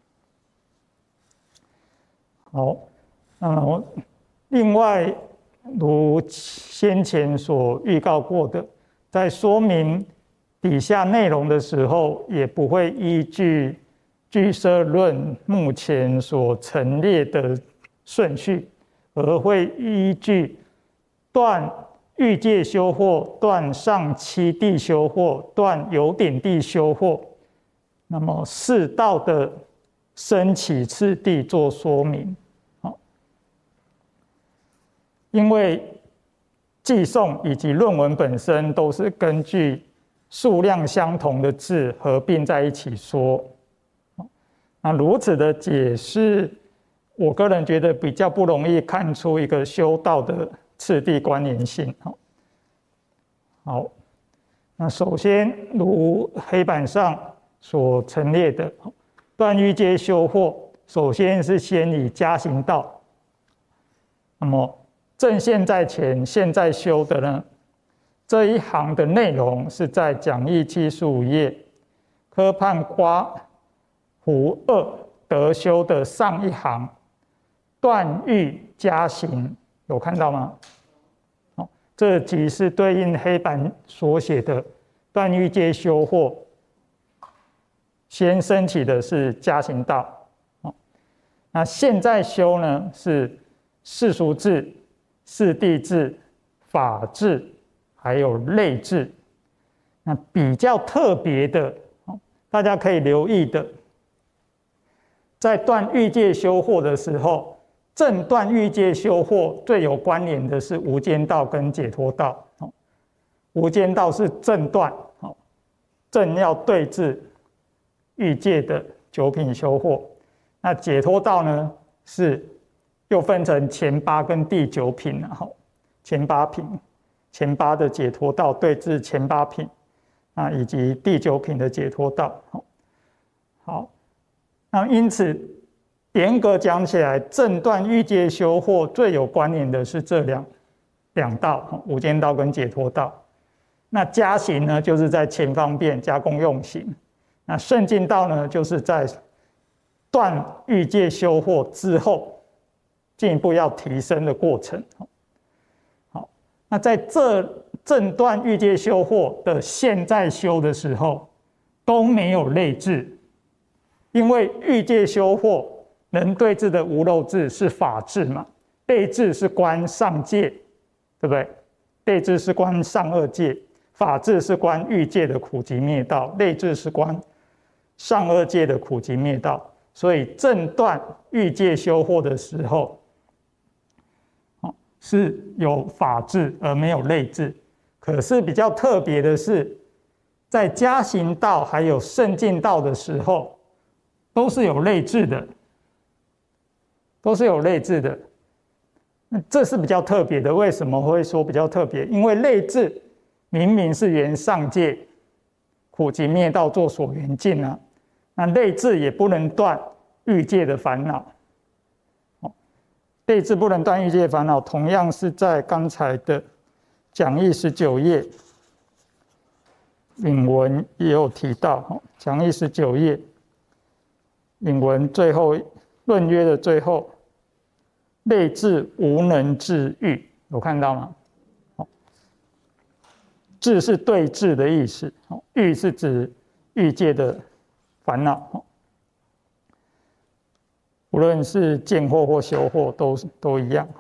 Speaker 1: 好，另外如先前所预告过的，在说明底下内容的时候，也不会依据俱舍论目前所陈列的顺序，而会依据断欲界修惑、断上七谛修惑、断有点谛修惑，那么四道的升起次第做说明。因为寄送以及论文本身都是根据数量相同的字合并在一起说，那如此的解释，我个人觉得比较不容易看出一个修道的次第关联性。好，那首先如黑板上所陈列的，断欲界修惑，首先是先以加行道，那么正现在前现在修的呢，这一行的内容是在讲义75页科判刮胡2得修的上一行，断欲加行，有看到吗？这即是对应黑板所写的断欲界修惑，先升起的是加行道。那现在修呢是世俗智、四谛智、法智还有类智。那比较特别的，大家可以留意的，在断欲界修惑的时候，正断欲界修惑最有关联的是无间道跟解脱道。无间道是正断，正要对治欲界的九品修惑。那解脱道呢，是又分成前8跟第9品，前8品，前8的解脱道对治前8品，以及第9品的解脱道。好， 那因此，严格讲起来，正断欲界修惑最有关联的是这两道，无间道跟解脱道。那加行呢，就是在前方便加功用行。那圣境道呢，就是在断欲界修惑之后，进一步要提升的过程。好，那在这正断欲界修惑的现在修的时候，都没有类智，因为欲界修惑能对治的无漏智是法智嘛，类智是观上界，对不对？类智是观上二界，法智是观欲界的苦集灭道，类智是观上二界的苦集灭道。所以正断欲界修惑的时候，是有法智而没有类智。可是比较特别的是，在加行道还有圣境道的时候，都是有类智的，都是有类智的。那这是比较特别的。为什么会说比较特别？因为类智明明是缘上界苦集灭道做所缘境啊，那类智也不能断欲界的烦恼。类智不能断欲界的烦恼，同样是在刚才的讲义19页引文也有提到。讲义19页引文最后论约的最后，类智无能治欲，有看到吗？智是对治的意思，欲是指欲界的烦恼。无论是见惑或修惑都一样。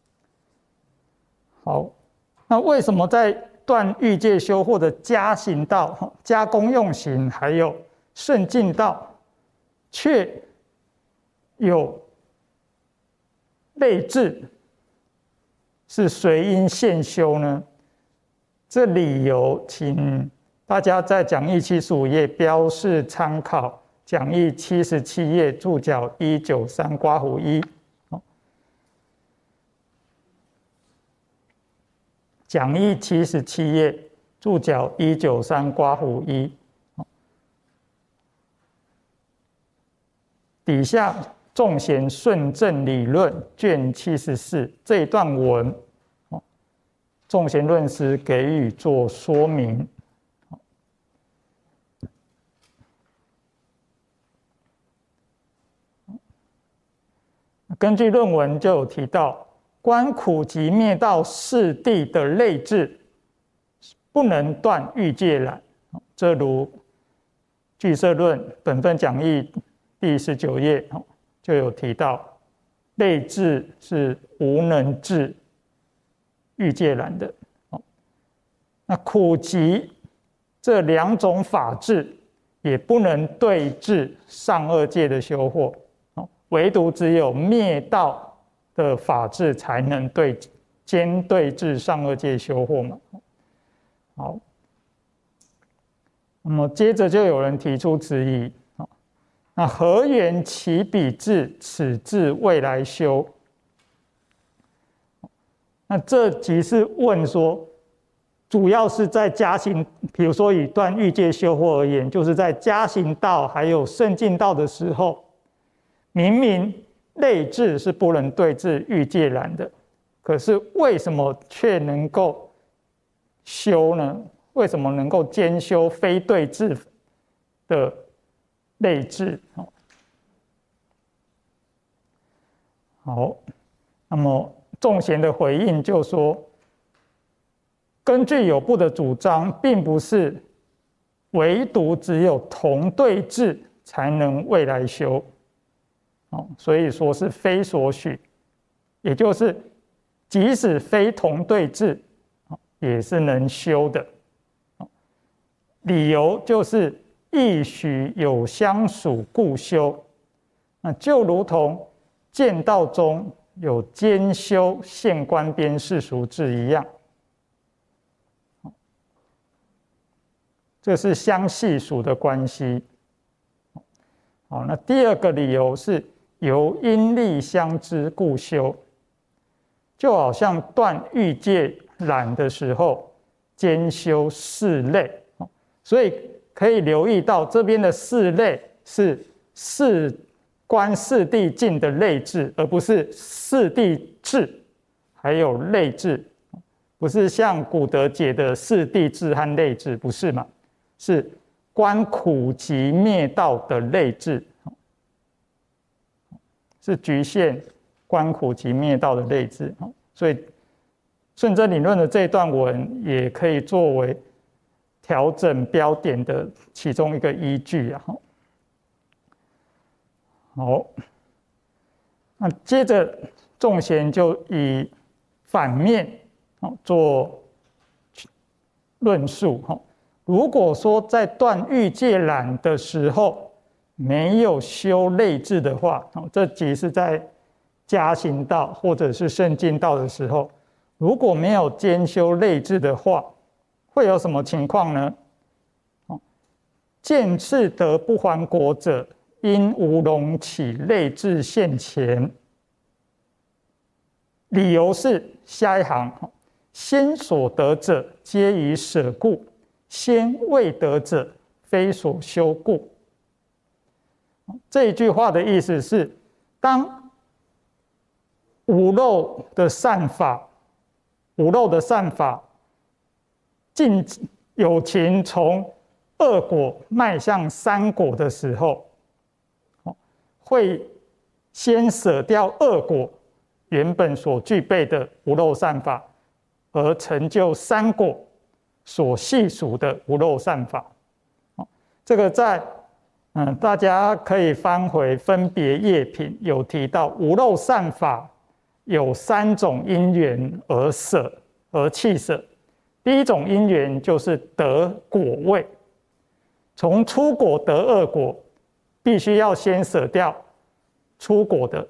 Speaker 1: 好，那为什么在断欲界修惑的加行道、加功用行还有圣境道，却有类智是随因现修呢？这理由，请大家在讲义75页标示参考。讲义77页注脚193刮胡1，讲义77页注脚193刮胡1，底下众贤顺正理论卷74这一段文，众贤论师给予做说明。根据论文就有提到，观苦集灭道四谛的类智不能断欲界染，这如俱舍论本分讲义第19页就有提到，类智是无能治欲界染的。那苦集这两种法智也不能对治上二界的修惑。唯独只有灭道的法智才能兼对治上二界修惑嘛。好，那么接着就有人提出质疑，那何缘其彼智，此智未来修？那这即是问说，主要是在加行，比如说以断欲界修惑而言，就是在加行道还有圣境道的时候，明明类智是不能对治欲界染的，可是为什么却能够修呢？为什么能够兼修非对治的类智？好，那么众贤的回应就说，根据有部的主张，并不是唯独只有同对治才能未来修。所以说是非所许，也就是即使非同对治，也是能修的。理由就是亦许有相属故修，就如同剑道中有兼修现观边世俗智一样，这是相系属的关系。好，那第二个理由是由因力相知故修，就好像断欲界染的时候兼修四类，所以可以留意到这边的四类是观四谛境的类智，而不是四谛智还有类智，不是像古德解的四谛智和类智，不是嘛？是观苦集灭道的类智，是局限观苦集灭道的类智。所以顺遮理论的这一段文也可以作为调整标点的其中一个依据啊。好，那接着仲贤就以反面做论述。如果说在断欲界染的时候没有修类智的话，这即是在加行道或者是圣境道的时候，如果没有兼修类智的话，会有什么情况呢？见次得不还果者，因无容起类智现前。理由是下一行，先所得者皆以舍故，先未得者非所修故。这一句话的意思是，当无漏的善法尽有情从二果迈向三果的时候，会先舍掉二果原本所具备的无漏善法，而成就三果所系属的无漏善法。这个在大家可以翻回分别业品，有提到无漏善法有3种因缘而弃舍。第一种因缘就是得果位，从初果得二果，必须要先舍掉初果的，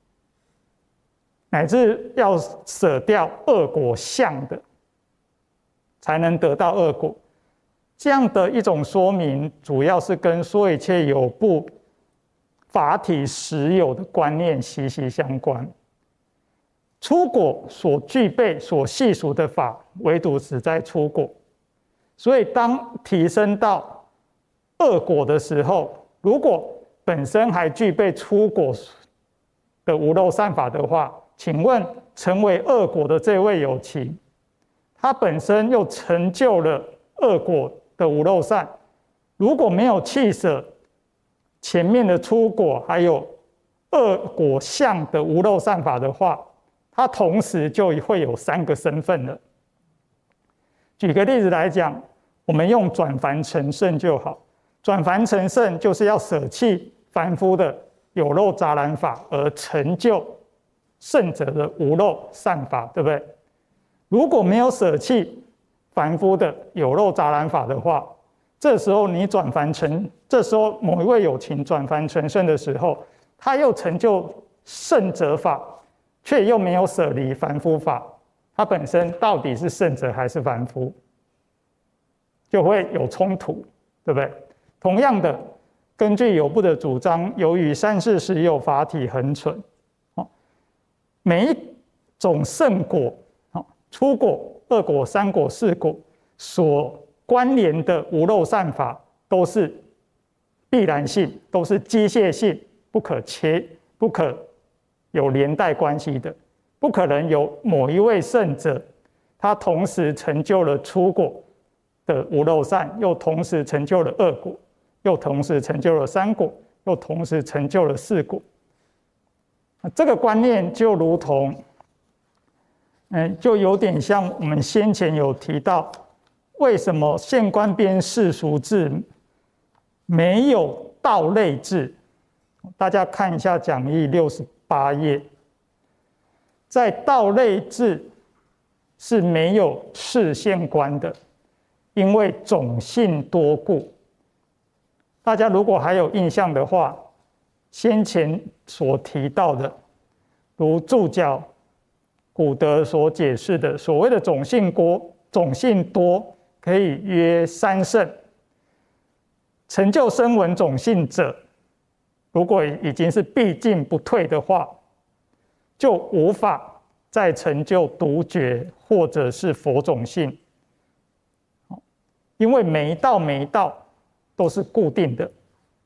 Speaker 1: 乃至要舍掉二果相的，才能得到二果。这样的一种说明，主要是跟说一切有部法体实有的观念息息相关。初果所具备、所系属的法，唯独只在初果。所以，当提升到二果的时候，如果本身还具备初果的无漏善法的话，请问成为二果的这位有情，他本身又成就了二果的无漏善，如果没有弃舍前面的初果还有二果相的无漏善法的话，他同时就会有3个身份了。举个例子来讲，我们用转凡成圣就好。转凡成圣就是要舍弃凡夫的有漏杂染法，而成就圣者的无漏善法，对不对？如果没有舍弃凡夫的有漏杂染法的话，这时候某一位有情转凡成圣的时候，他又成就圣者法，却又没有舍离凡夫法，他本身到底是圣者还是凡夫，就会有冲突，对不对？同样的，根据有部的主张，由于三世实有法体恒存，每一种圣果，初果、二果、三果、四果所关联的无漏善法，都是必然性，都是机械性，不可有连带关系的，不可能有某一位圣者，他同时成就了初果的无漏善，又同时成就了二果，又同时成就了三果，又同时成就了四果。这个观念就如同，就有点像我们先前有提到，为什么现观边世俗智没有道类智？大家看一下讲义68页，在道类智是没有视现观的，因为种性多故。大家如果还有印象的话，先前所提到的，如注脚古德所解释的所谓的种性多，可以约三圣。成就声闻种性者，如果已经是必进不退的话，就无法再成就独觉或者是佛种性，因为每一道都是固定的，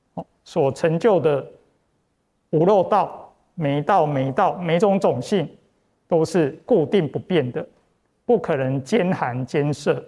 Speaker 1: 所成就的无漏道，每一道每种种性都是固定不变的，不可能兼含兼摄。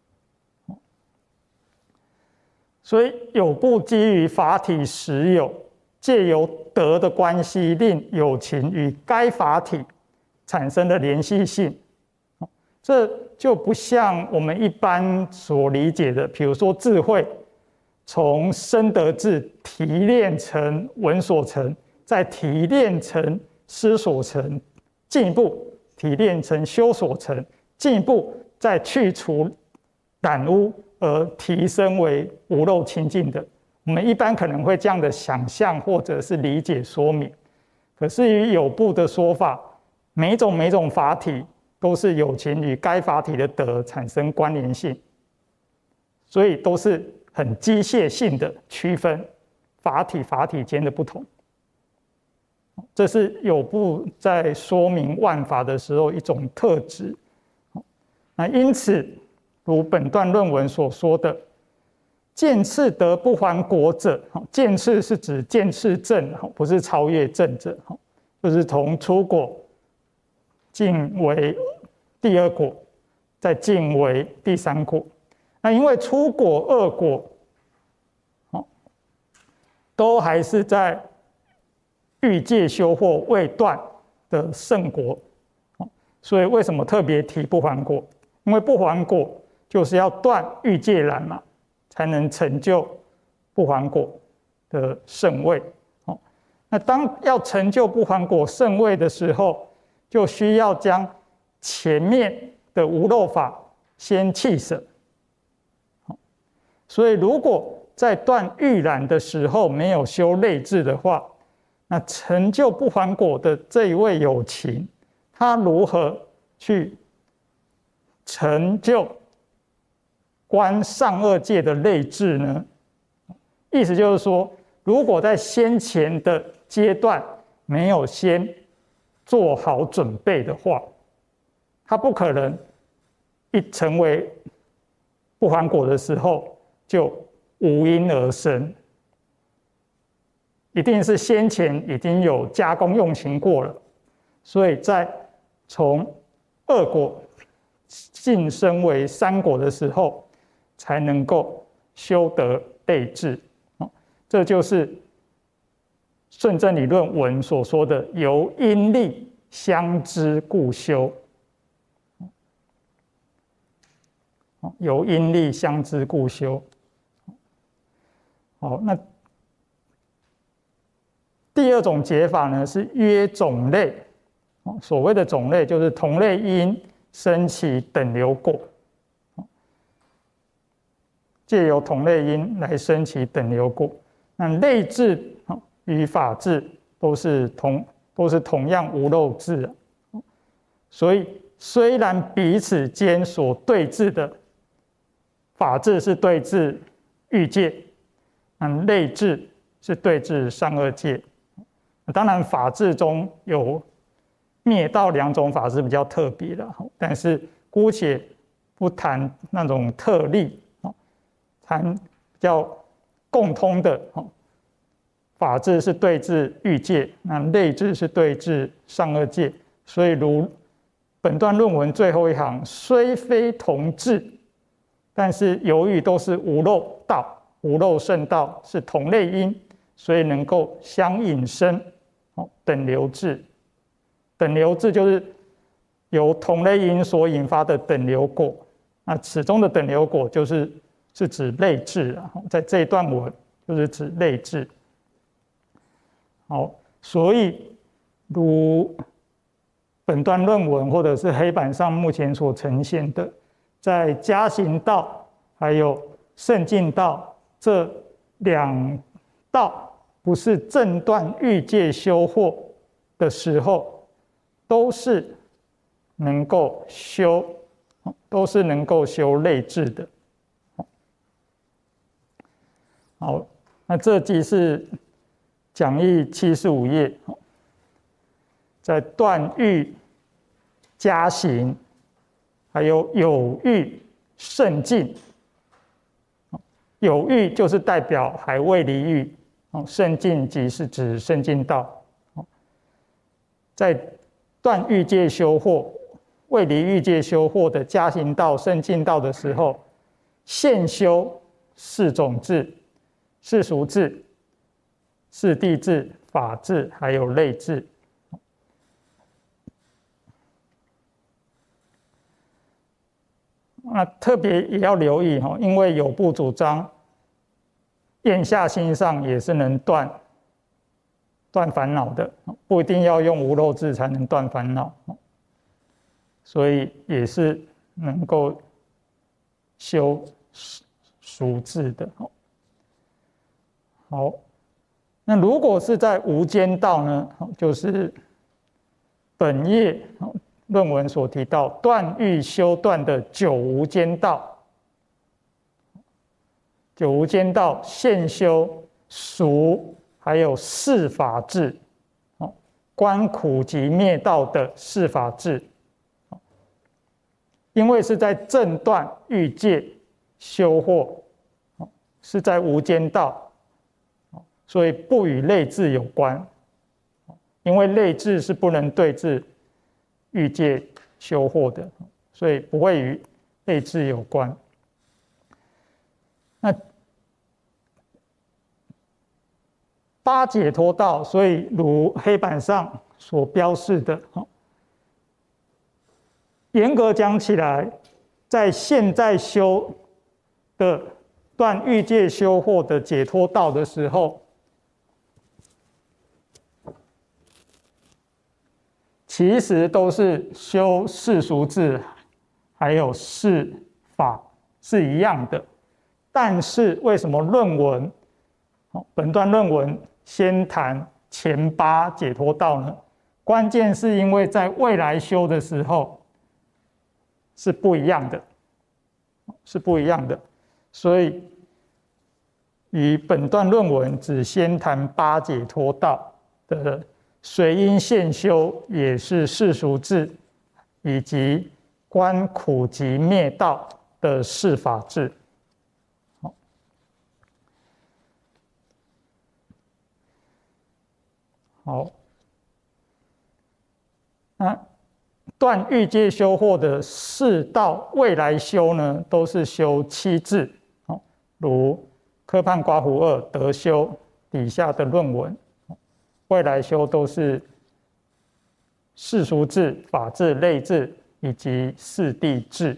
Speaker 1: 所以有部基于法体实有，借由德的关系，令有情与该法体产生的联系性。这就不像我们一般所理解的，比如说智慧从生得智提炼成闻所成，再提炼成思所成，进一步提炼成修所成，进一步再去除染污而提升为无漏清净的。我们一般可能会这样的想象或者是理解说明。可是于有部的说法，每种法体都是有情与该法体的德产生关联性，所以都是很机械性的区分法体间的不同。这是有部在说明万法的时候一种特质。那因此，如本段论文所说的，见次得不还果者，见次是指见次证，不是超越证者，就是从初果进为第二果，再进为第三果。那因为初果、二果，都还是在欲界修惑未断的圣果，所以为什么特别提不还果？因为不还果就是要断欲界染嘛，才能成就不还果的圣位。那当要成就不还果圣位的时候，就需要将前面的无漏法先弃舍。所以如果在断欲染的时候没有修类智的话，那成就不还果的这一位有情，他如何去成就观上二界的类智呢？意思就是说，如果在先前的阶段没有先做好准备的话，他不可能一成为不还果的时候就无因而生，一定是先前已经有加工用情过了，所以在从二果晋升为三果的时候，才能够修得类智。这就是顺正理论文所说的由因力相知故修。由因力相知故修。好，那第二种解法呢是约种类。所谓的种类就是同类因生起等流果，借由同类因来生起等流果。那类智与法智都是同样无漏智，所以虽然彼此间所对治的法智是对治欲界，类智是对治上二界。当然法智中有灭道两种法是比较特别的，但是姑且不谈那种特例，谈比较共通的法智是对治欲界，那类智是对治上二界。所以如本段论文最后一行，虽非同治，但是由于都是无漏道、无漏圣道，是同类因，所以能够相引生等流智。等流智就是由同类因所引发的等流果，那此中的等流果是指类智，在这一段文就是指类智。好，所以如本段论文或者是黑板上目前所呈现的，在加行道还有圣境道这两道不是正断欲界修惑的时候，都是能够修类智的。好，那这即是讲义75页，在断欲、加行，还有有欲、圣境。有欲就是代表还未离欲， 圣境即是指圣境道。在断欲界修惑、未离欲界修惑的加行道、圣境道的时候，现修四种智：世俗智、四谛智、法智，还有类智。那特别也要留意，因为有部主张咽下心上也是能断烦恼的，不一定要用无漏智才能断烦恼，所以也是能够修俗智的。好，那如果是在无间道呢，就是本页论文所提到断欲修断的九无间道。九无间道现修俗还有四法智，观苦集灭道的四法智，因为是在正断欲界修惑，是在无间道，所以不与类智有关，因为类智是不能对治欲界修惑的，所以不会与类智有关。那八解脱道，所以如黑板上所标示的，严格讲起来，在现在修的断欲界修惑的解脱道的时候，其实都是修世俗智，还有世法是一样的。但是为什么论文本段论文先谈前八解脱道呢？关键是因为在未来修的时候是不一样的，所以与本段论文只先谈八解脱道的随因现修，也是世俗智，以及观苦集灭道的四法智。好，那断欲界修惑的四道未来修呢，都是修七智，如科判刮胡二得修底下的论文，未来修都是世俗智、法智、类智以及四谛智。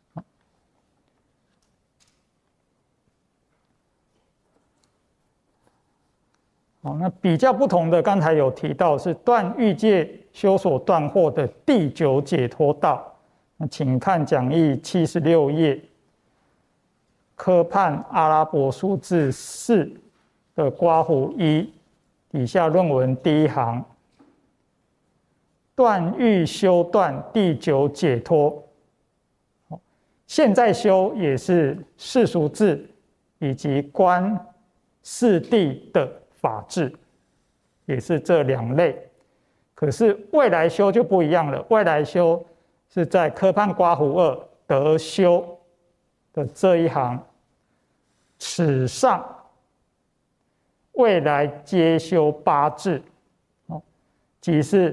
Speaker 1: 好，那比较不同的，刚才有提到是断欲界修所断惑的第九解脱道。那请看讲义76页，科判阿拉伯数字4的刮胡1底下论文第一行，断欲修断第九解脱。现在修也是世俗智以及观四谛的法智，也是这两类。可是未来修就不一样了，未来修是在科判刮胡二得修的这一行，此上未来皆修八智，即是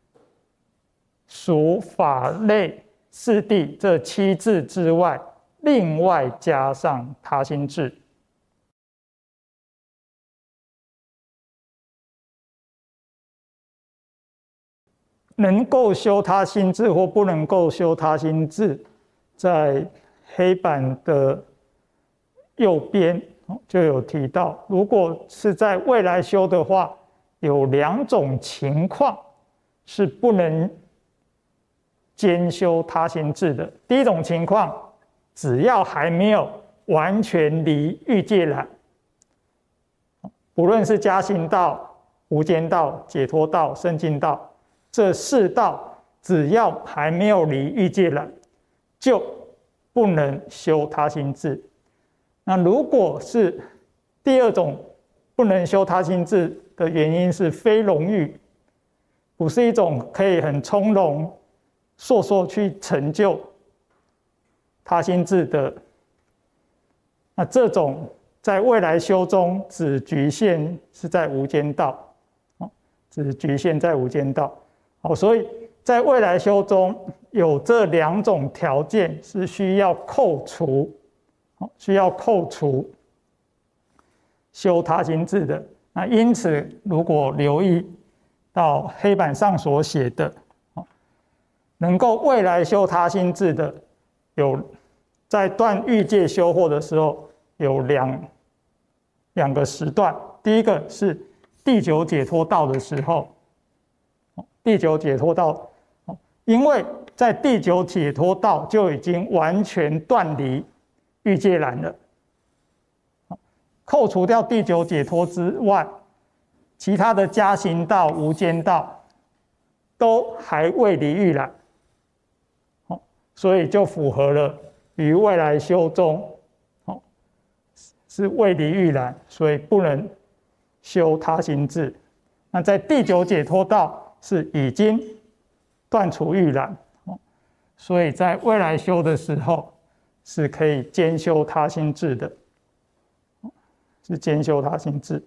Speaker 1: 属法类四谛这七智之外，另外加上他心智。能够修他心智或不能够修他心智，在黑板的右边就有提到，如果是在未来修的话，有两种情况是不能兼修他心智的。第一种情况，只要还没有完全离欲界来，不论是加行道、无间道、解脱道、圣境道，这四道只要还没有离欲界来，就不能修他心智。那如果是第二种不能修他心智的原因是非荣欲，不是一种可以很从容烁烁去成就他心智的，那这种在未来修中只局限是在无间道，只局限在无间道。好，所以在未来修中有这2种条件是需要扣除修他心志的。那因此，如果留意到黑板上所写的，能够未来修他心志的，有在断欲界修惑的时候有两个时段。第一个是第9解脱道的时候，第9解脱道，因为在第9解脱道就已经完全断离欲界染了。扣除掉第9解脱之外，其他的加行道、无间道都还未离欲染，所以就符合了于未来修中是未离欲染，所以不能修他心志。那在第9解脱道是已经断除欲染，所以在未来修的时候是可以兼修他心志的，是兼修他心志。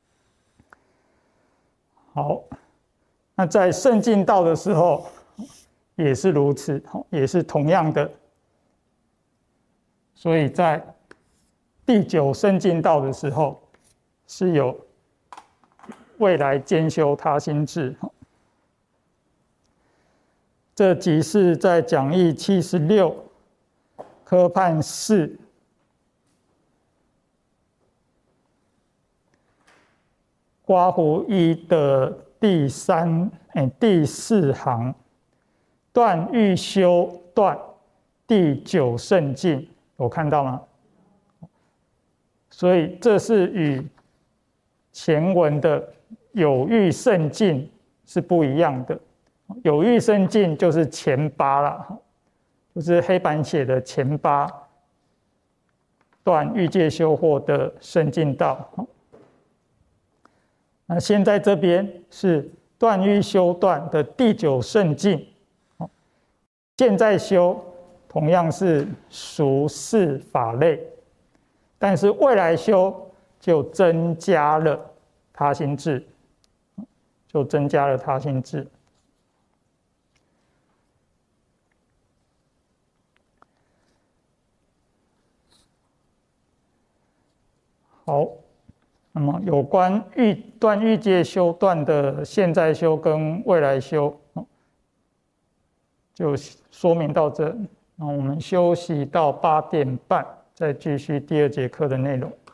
Speaker 1: 好，那在圣境道的时候也是如此，也是同样的。所以在第9圣境道的时候是有未来兼修他心志。这即是在讲义76科判4刮胡1的第4行，断欲修断第9圣境，有看到吗？所以这是与前文的有欲圣境是不一样的。有欲圣境就是前8了，就是黑板写的前8断欲界修惑的圣境道。那现在这边是断欲修断的第9圣境，现在修同样是俗世法类，但是未来修就增加了他心志，好，那么有关断欲界修断的现在修跟未来修，就说明到这。那我们休息到8点半，再继续第2节课的内容。